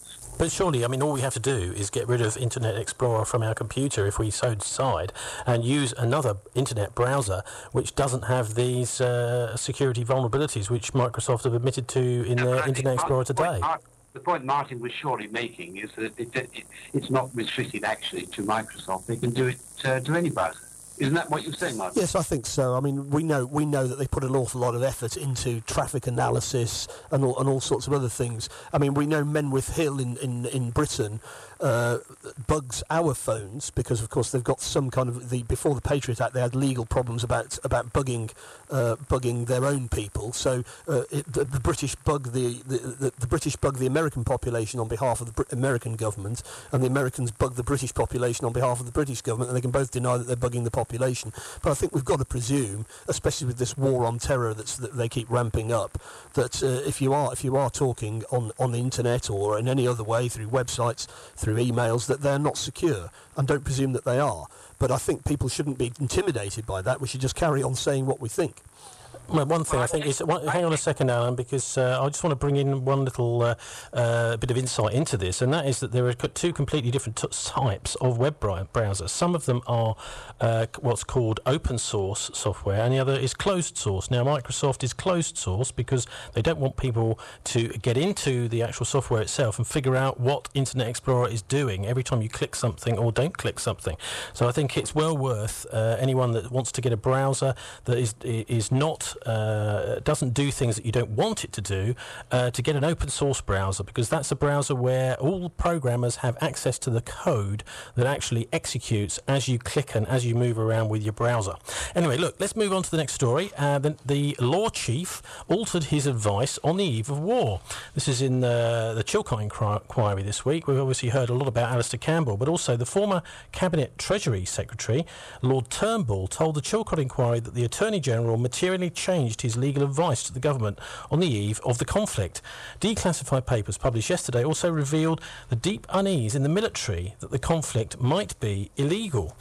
But surely, I mean, all we have to do is get rid of Internet Explorer from our computer if we so decide, and use another internet browser which doesn't have these uh, security vulnerabilities which Microsoft have admitted to in No, their I Internet think Explorer the point today. Martin- The point Martin was surely making is that it, it, it's not restricted actually to Microsoft. They can do it uh, to any browser. Isn't that what you're saying, Martin? Yes, I think so. I mean, we know we know that they put an awful lot of effort into traffic analysis and all, and all sorts of other things. I mean, we know Menwith Hill in, in, in Britain uh, bugs our phones because, of course, they've got some kind of the before the Patriot Act they had legal problems about about bugging uh, bugging their own people. So uh, it, the, the British bug the, the, the, the British bug the American population on behalf of the Br- American government, and the Americans bug the British population on behalf of the British government, and they can both deny that they're bugging the population. But I think we've got to presume, especially with this war on terror that's, that they keep ramping up, that uh, if you are if you are talking on, on the internet or in any other way through websites, through emails, that they're not secure, and don't presume that they are. But I think people shouldn't be intimidated by that. We should just carry on saying what we think. Well, one thing I think is, one, hang on a second, Alan, because uh, I just want to bring in one little uh, uh, bit of insight into this, and that is that there are two completely different t- types of web brow- browsers. Some of them are uh, what's called open source software, and the other is closed source. Now, Microsoft is closed source because they don't want people to get into the actual software itself and figure out what Internet Explorer is doing every time you click something or don't click something. So I think it's well worth uh, anyone that wants to get a browser that is is not Uh, doesn't do things that you don't want it to do, uh, to get an open source browser, because that's a browser where all programmers have access to the code that actually executes as you click and as you move around with your browser. Anyway, look, let's move on to the next story. Uh, the, the law chief altered his advice on the eve of war. This is in uh, the Chilcot inquiry this week. We've obviously heard a lot about Alistair Campbell, but also the former Cabinet Treasury Secretary, Lord Turnbull, told the Chilcot inquiry that the Attorney General materially changed his legal advice to the government on the eve of the conflict. Declassified papers published yesterday also revealed the deep unease in the military that the conflict might be illegal.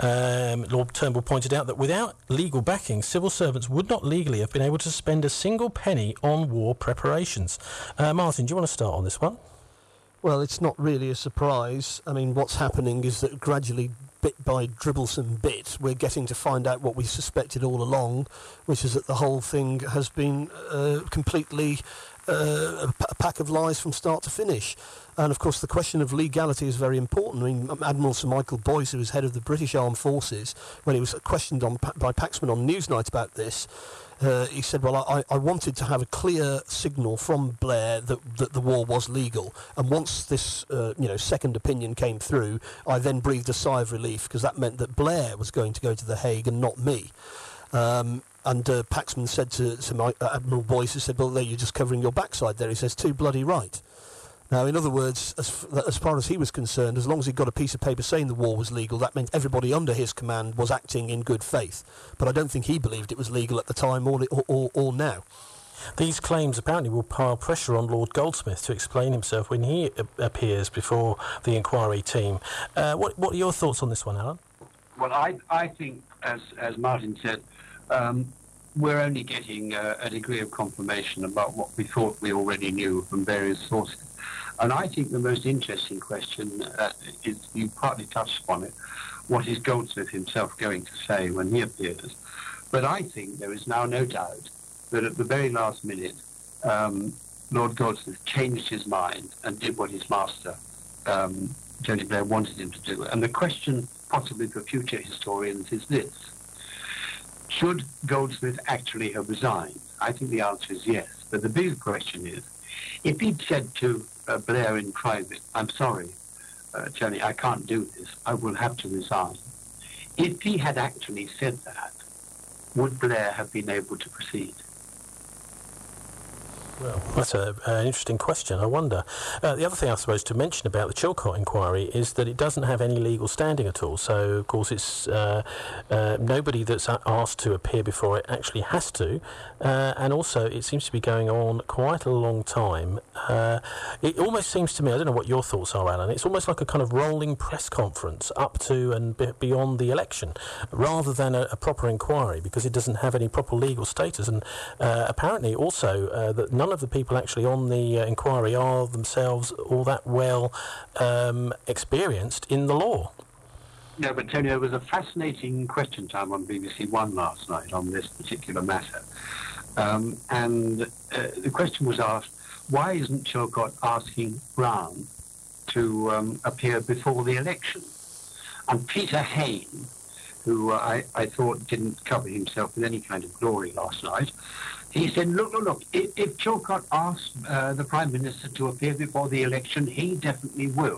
Um, Lord Turnbull pointed out that without legal backing, civil servants would not legally have been able to spend a single penny on war preparations. Uh, Martin, do you want to start on this one? Well, it's not really a surprise. I mean, what's happening is that gradually, bit by dribblesome bit, we're getting to find out what we suspected all along, which is that the whole thing has been uh, completely uh, a, p- a pack of lies from start to finish. And, of course, the question of legality is very important. I mean, Admiral Sir Michael Boyce, who was head of the British Armed Forces, when he was questioned on, by Paxman on Newsnight about this, Uh, he said, well, I, I wanted to have a clear signal from Blair that, that the war was legal. And once this, uh, you know, second opinion came through, I then breathed a sigh of relief, because that meant that Blair was going to go to The Hague and not me. Um, and uh, Paxman said to, to my, uh, Admiral Boyce, he said, well, there, you're just covering your backside there. He says, too bloody right. Now, in other words, as, f- as far as he was concerned, as long as he got a piece of paper saying the war was legal, that meant everybody under his command was acting in good faith. But I don't think he believed it was legal at the time or, or, or, or now. These claims apparently will pile pressure on Lord Goldsmith to explain himself when he a- appears before the inquiry team. Uh, what, what are your thoughts on this one, Alan? Well, I, I think, as, as Martin said, um, we're only getting uh, a degree of confirmation about what we thought we already knew from various sources. And I think the most interesting question uh, is, you partly touched upon it, what is Goldsmith himself going to say when he appears? But I think there is now no doubt that at the very last minute, um, Lord Goldsmith changed his mind and did what his master, um, Tony Blair, wanted him to do. And the question, possibly for future historians, is this. Should Goldsmith actually have resigned? I think the answer is yes. But the bigger question is, if he'd said to uh, Blair in private, I'm sorry, uh, Tony, I can't do this, I will have to resign. If he had actually said that, would Blair have been able to proceed? Well, that's a, an interesting question. I wonder. Uh, the other thing I suppose to mention about the Chilcot inquiry is that it doesn't have any legal standing at all. So, of course, it's uh, uh, nobody that's asked to appear before it actually has to. Uh, and also, it seems to be going on quite a long time. Uh, it almost seems to me, I don't know what your thoughts are, Alan, it's almost like a kind of rolling press conference up to and b- beyond the election, rather than a, a proper inquiry, because it doesn't have any proper legal status. And uh, apparently also uh, that none of the people actually on the uh, inquiry are themselves all that well um, experienced in the law. No, but Tony, there was a fascinating question time on B B C One last night on this particular matter. Um, and uh, the question was asked, why isn't Chilcot asking Brown to um, appear before the election? And Peter Hain, who uh, I, I thought didn't cover himself with any kind of glory last night, he said, look, look, look, if, if Chilcot asks uh, the Prime Minister to appear before the election, he definitely will.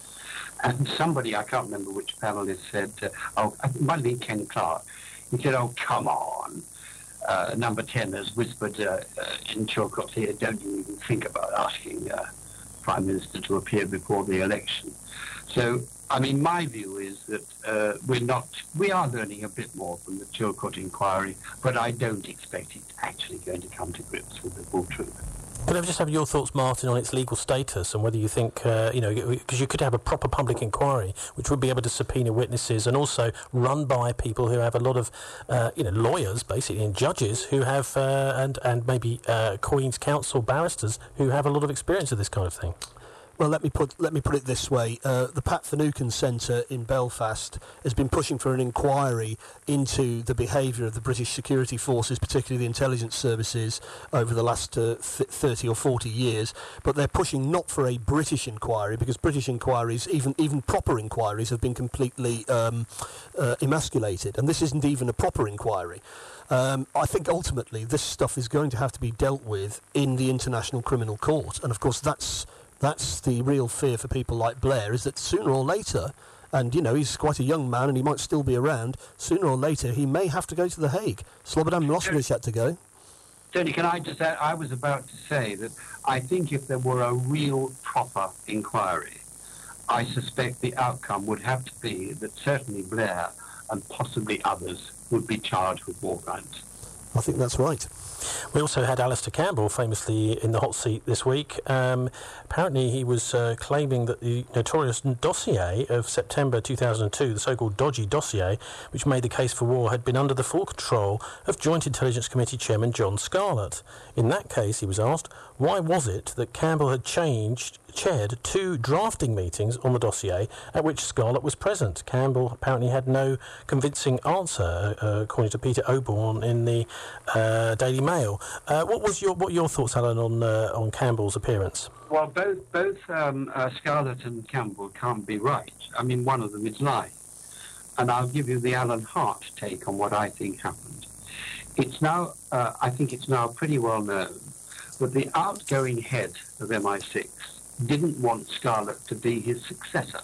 And somebody, I can't remember which panelist, said, uh, oh, it might have been Ken Clark, he said, oh, come on. Uh, number ten has whispered uh, uh, in Chilcot's ear, don't you even think about asking uh, Prime Minister to appear before the election. So, I mean, my view is that uh, we're not, we are learning a bit more from the Chilcot inquiry, but I don't expect it actually going to come to grips with the full truth. Could I just have your thoughts, Martin, on its legal status and whether you think, uh, you know, because you could have a proper public inquiry which would be able to subpoena witnesses and also run by people who have a lot of, uh, you know, lawyers, basically, and judges who have, uh, and, and maybe uh, Queen's Counsel barristers who have a lot of experience of this kind of thing. Well, let me put let me put it this way. Uh, the Pat Finucane Centre in Belfast has been pushing for an inquiry into the behaviour of the British security forces, particularly the intelligence services, over the last uh, th- thirty or forty years. But they're pushing not for a British inquiry, because British inquiries, even even proper inquiries, have been completely um, uh, emasculated. And this isn't even a proper inquiry. Um, I think ultimately this stuff is going to have to be dealt with in the International Criminal Court. And of course that's... That's the real fear for people like Blair, is that sooner or later, and, you know, he's quite a young man and he might still be around, sooner or later he may have to go to The Hague. Slobodan Milosevic had to go. Tony, can I just add, I was about to say that I think if there were a real proper inquiry, I suspect the outcome would have to be that certainly Blair and possibly others would be charged with war crimes. I think that's right. We also had Alistair Campbell famously in the hot seat this week. Um, apparently he was uh, claiming that the notorious dossier of September two thousand two, the so-called dodgy dossier, which made the case for war, had been under the full control of Joint Intelligence Committee Chairman John Scarlett. In that case, he was asked, why was it that Campbell had changed, chaired two drafting meetings on the dossier at which Scarlett was present? Campbell apparently had no convincing answer, uh, according to Peter Oborne in the uh, Daily Mail. Uh, what was your what are your thoughts, Alan, on uh, on Campbell's appearance? Well, both both um, uh, Scarlett and Campbell can't be right. I mean, one of them is lying. And I'll give you the Alan Hart take on what I think happened. It's now, uh, I think it's now pretty well known that the outgoing head of M I six didn't want Scarlett to be his successor.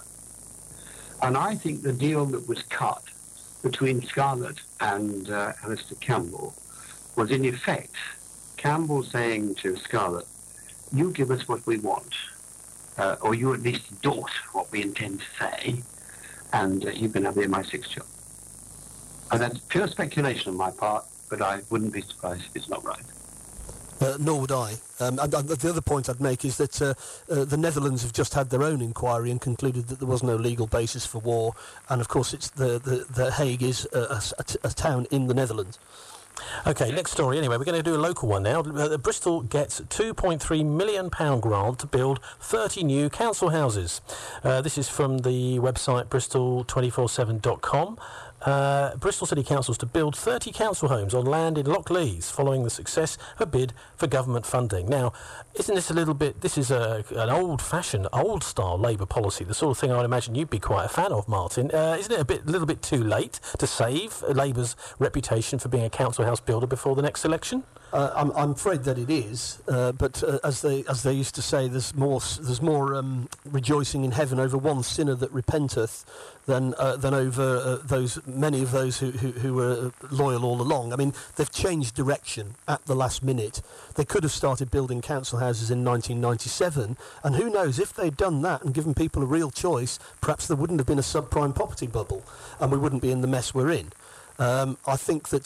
And I think the deal that was cut between Scarlett and uh, Alistair Campbell was in effect Campbell saying to Scarlett, you give us what we want, uh, or you at least endorse what we intend to say, and uh, you can have the M I six job. And that's pure speculation on my part, but I wouldn't be surprised if it's not right. Uh, nor would I. Um, and, and the other point I'd make is that uh, uh, the Netherlands have just had their own inquiry and concluded that there was no legal basis for war. And of course, it's the the, the Hague is a, a, a, t- a town in the Netherlands. OK, next story. Anyway, we're going to do a local one now. Uh, Bristol gets two point three million pounds grant to build thirty new council houses. Uh, this is from the website bristol two four seven dot com. Uh, Bristol City Council's to build thirty council homes on land in Lochleys following the success of a bid for government funding. Now, isn't this a little bit, this is a, an old-fashioned, old-style Labour policy, the sort of thing I would imagine you'd be quite a fan of, Martin. Uh, isn't it a bit, a little bit too late to save Labour's reputation for being a council house builder before the next election? Uh, I'm, I'm afraid that it is, uh, but uh, as they as they used to say, there's more there's more um, rejoicing in heaven over one sinner that repenteth than uh, than over uh, those many of those who, who who were loyal all along. I mean, they've changed direction at the last minute. They could have started building council houses in nineteen ninety-seven, and who knows, if they'd done that and given people a real choice, perhaps there wouldn't have been a subprime property bubble, and we wouldn't be in the mess we're in. Um, I think that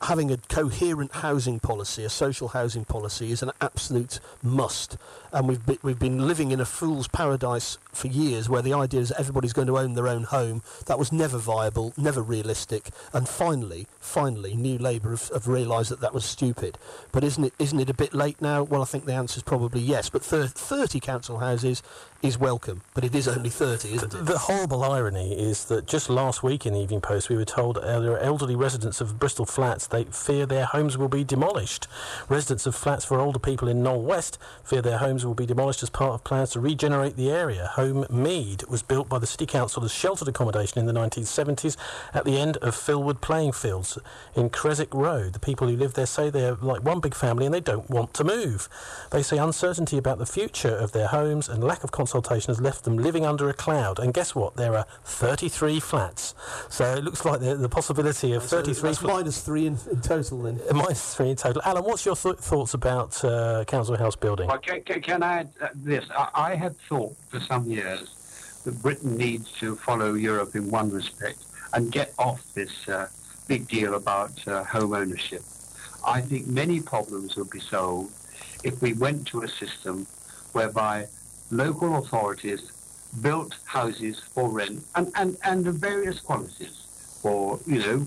having a coherent housing policy, a social housing policy, is an absolute must. And we've be, we've been living in a fool's paradise for years, where the idea is that everybody's going to own their own home. That was never viable, never realistic. And finally, finally, New Labour have, have realised that that was stupid. But isn't it isn't it a bit late now? Well, I think the answer is probably yes. But thir- thirty council houses is welcome, but it is only thirty, isn't it? The horrible irony is that just last week in the Evening Post we were told uh, there are elderly residents of Bristol flats, they fear their homes will be demolished. Residents of flats for older people in Knoll West fear their homes will be demolished as part of plans to regenerate the area. Home Mead was built by the City Council as sheltered accommodation in the nineteen seventies at the end of Philwood playing fields in Creswick Road. The people who live there say they're like one big family and they don't want to move. They say uncertainty about the future of their homes and lack of consultation has left them living under a cloud. And guess what? There are thirty-three flats. So it looks like the, the possibility of thirty-three... So that's fl- minus three in, in total then. Uh, minus three in total. Alan, what's your th- thoughts about uh, council house building? Well, can, can, can I add uh, this? I, I had thought for some years that Britain needs to follow Europe in one respect and get off this uh, big deal about uh, home ownership. I think many problems would be solved if we went to a system whereby local authorities built houses for rent and, and, and of various qualities, for, you know,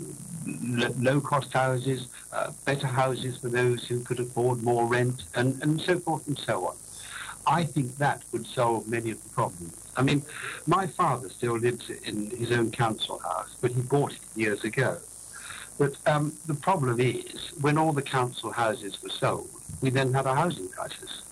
l- low-cost houses, uh, better houses for those who could afford more rent, and, and so forth and so on. I think that would solve many of the problems. I mean, my father still lives in his own council house, but he bought it years ago. But um, the problem is, when all the council houses were sold, we then had a housing crisis.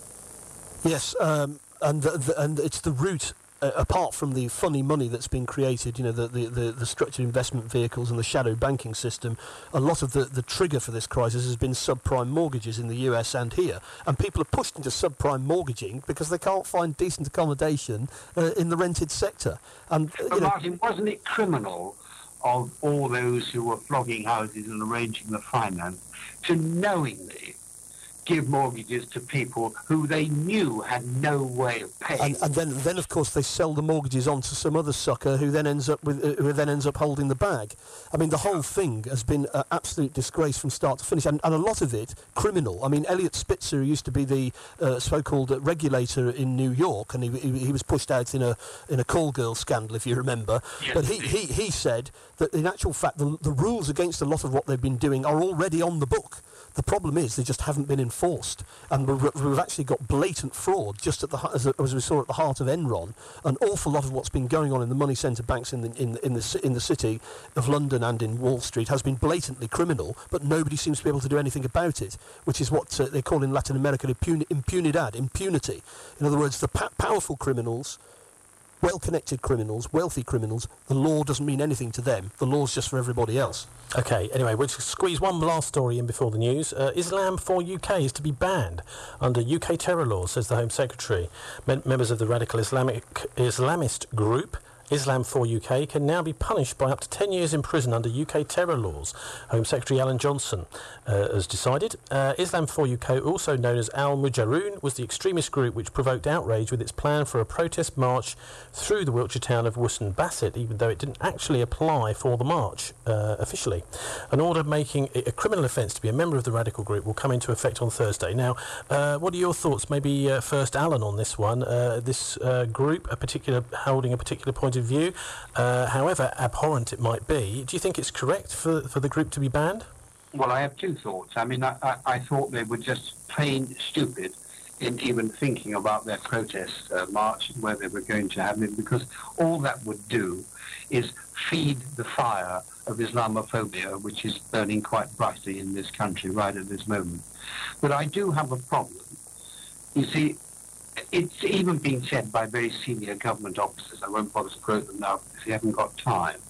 Yes, um, and the, the, and it's the route, uh, apart from the funny money that's been created, you know, the, the, the, the structured investment vehicles and the shadow banking system, a lot of the, the trigger for this crisis has been subprime mortgages in the U S and here. And people are pushed into subprime mortgaging because they can't find decent accommodation uh, in the rented sector. And, uh, but you know, Martin, wasn't it criminal of all those who were flogging houses and arranging the finance to knowingly give mortgages to people who they knew had no way of paying? And, and then, then of course, they sell the mortgages on to some other sucker who then ends up with, uh, who then ends up holding the bag. I mean, the whole thing has been an absolute disgrace from start to finish, and, and a lot of it criminal. I mean, Elliot Spitzer, who used to be the uh, so-called uh, regulator in New York, and he, he, he was pushed out in a in a call girl scandal, if you remember. Yes. But he, he, he said that in actual fact, the, the rules against a lot of what they've been doing are already on the book. The problem is they just haven't been enforced, and we've, we've actually got blatant fraud just at the as, as we saw at the heart of Enron. An awful lot of what's been going on in the money centre banks in the in the, in the in the city of London and in Wall Street has been blatantly criminal, but nobody seems to be able to do anything about it, which is what uh, they call in Latin America impun- impunidad, impunity. In other words, the pa- powerful criminals, well-connected criminals, wealthy criminals, the law doesn't mean anything to them. The law's just for everybody else. OK, anyway, we'll squeeze one last story in before the news. Uh, Islam for U K is to be banned under U K terror laws, says the Home Secretary. Mem- members of the radical Islamic Islamist group Islam for U K can now be punished by up to ten years in prison under U K terror laws. Home Secretary Alan Johnson uh, has decided. Uh, Islam for U K, also known as Al Mujaroon, was the extremist group which provoked outrage with its plan for a protest march through the Wiltshire town of Worcester Bassett, even though it didn't actually apply for the march uh, officially. An order making it a criminal offence to be a member of the radical group will come into effect on Thursday. Now, uh, what are your thoughts? Maybe uh, first Alan on this one. Uh, this uh, group, a particular holding a particular point of view, uh, however abhorrent it might be, do you think it's correct for, for the group to be banned? Well, I have two thoughts. I mean, I, I, I thought they were just plain stupid in even thinking about their protest uh, march, where they were going to have it, because all that would do is feed the fire of Islamophobia, which is burning quite brightly in this country right at this moment. But I do have a problem. You see, it's even been said by very senior government officers, I won't bother to quote them now because you haven't got time.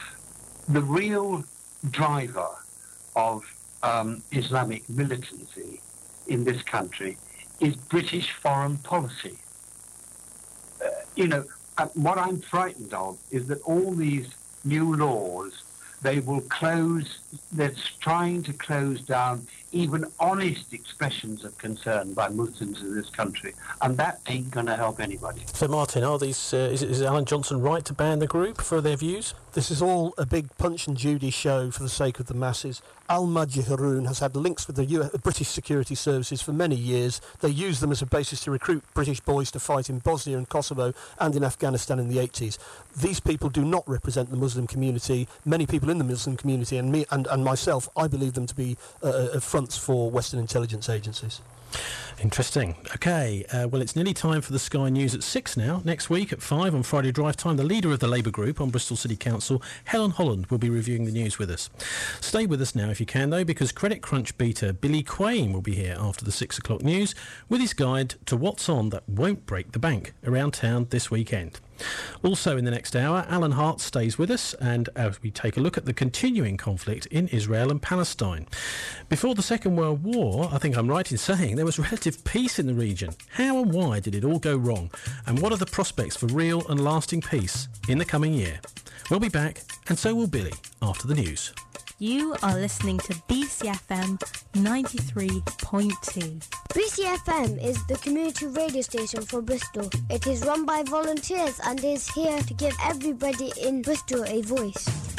The real driver of um, Islamic militancy in this country is British foreign policy. Uh, you know, uh, what I'm frightened of is that all these new laws, they will close, they're trying to close down even honest expressions of concern by Muslims in this country, and that ain't going to help anybody. So, Martin, are these? Uh, is, is Alan Johnson right to ban the group for their views? This is all a big Punch and Judy show for the sake of the masses. Al-Majid Haroon has had links with the U S, British security services for many years. They use them as a basis to recruit British boys to fight in Bosnia and Kosovo and in Afghanistan in the eighties. These people do not represent the Muslim community. Many people in the Muslim community and me and, and myself, I believe them to be uh, fronts for Western intelligence agencies. Interesting. OK, uh, well, it's nearly time for the Sky News at six now. Next week at five on Friday Drive Time, the leader of the Labour group on Bristol City Council, Helen Holland, will be reviewing the news with us. Stay with us now if you can, though, because Credit Crunch beater Billy Quain will be here after the six o'clock news with his guide to what's on that won't break the bank around town this weekend. Also in the next hour, Alan Hart stays with us and as we take a look at the continuing conflict in Israel and Palestine. Before the Second World War, I think I'm right in saying there was relative peace in the region. How and why did it all go wrong? And what are the prospects for real and lasting peace in the coming year? We'll be back, and so will Billy, after the news. You are listening to B C F M ninety-three point two. B C F M is the community radio station for Bristol. It is run by volunteers and is here to give everybody in Bristol a voice.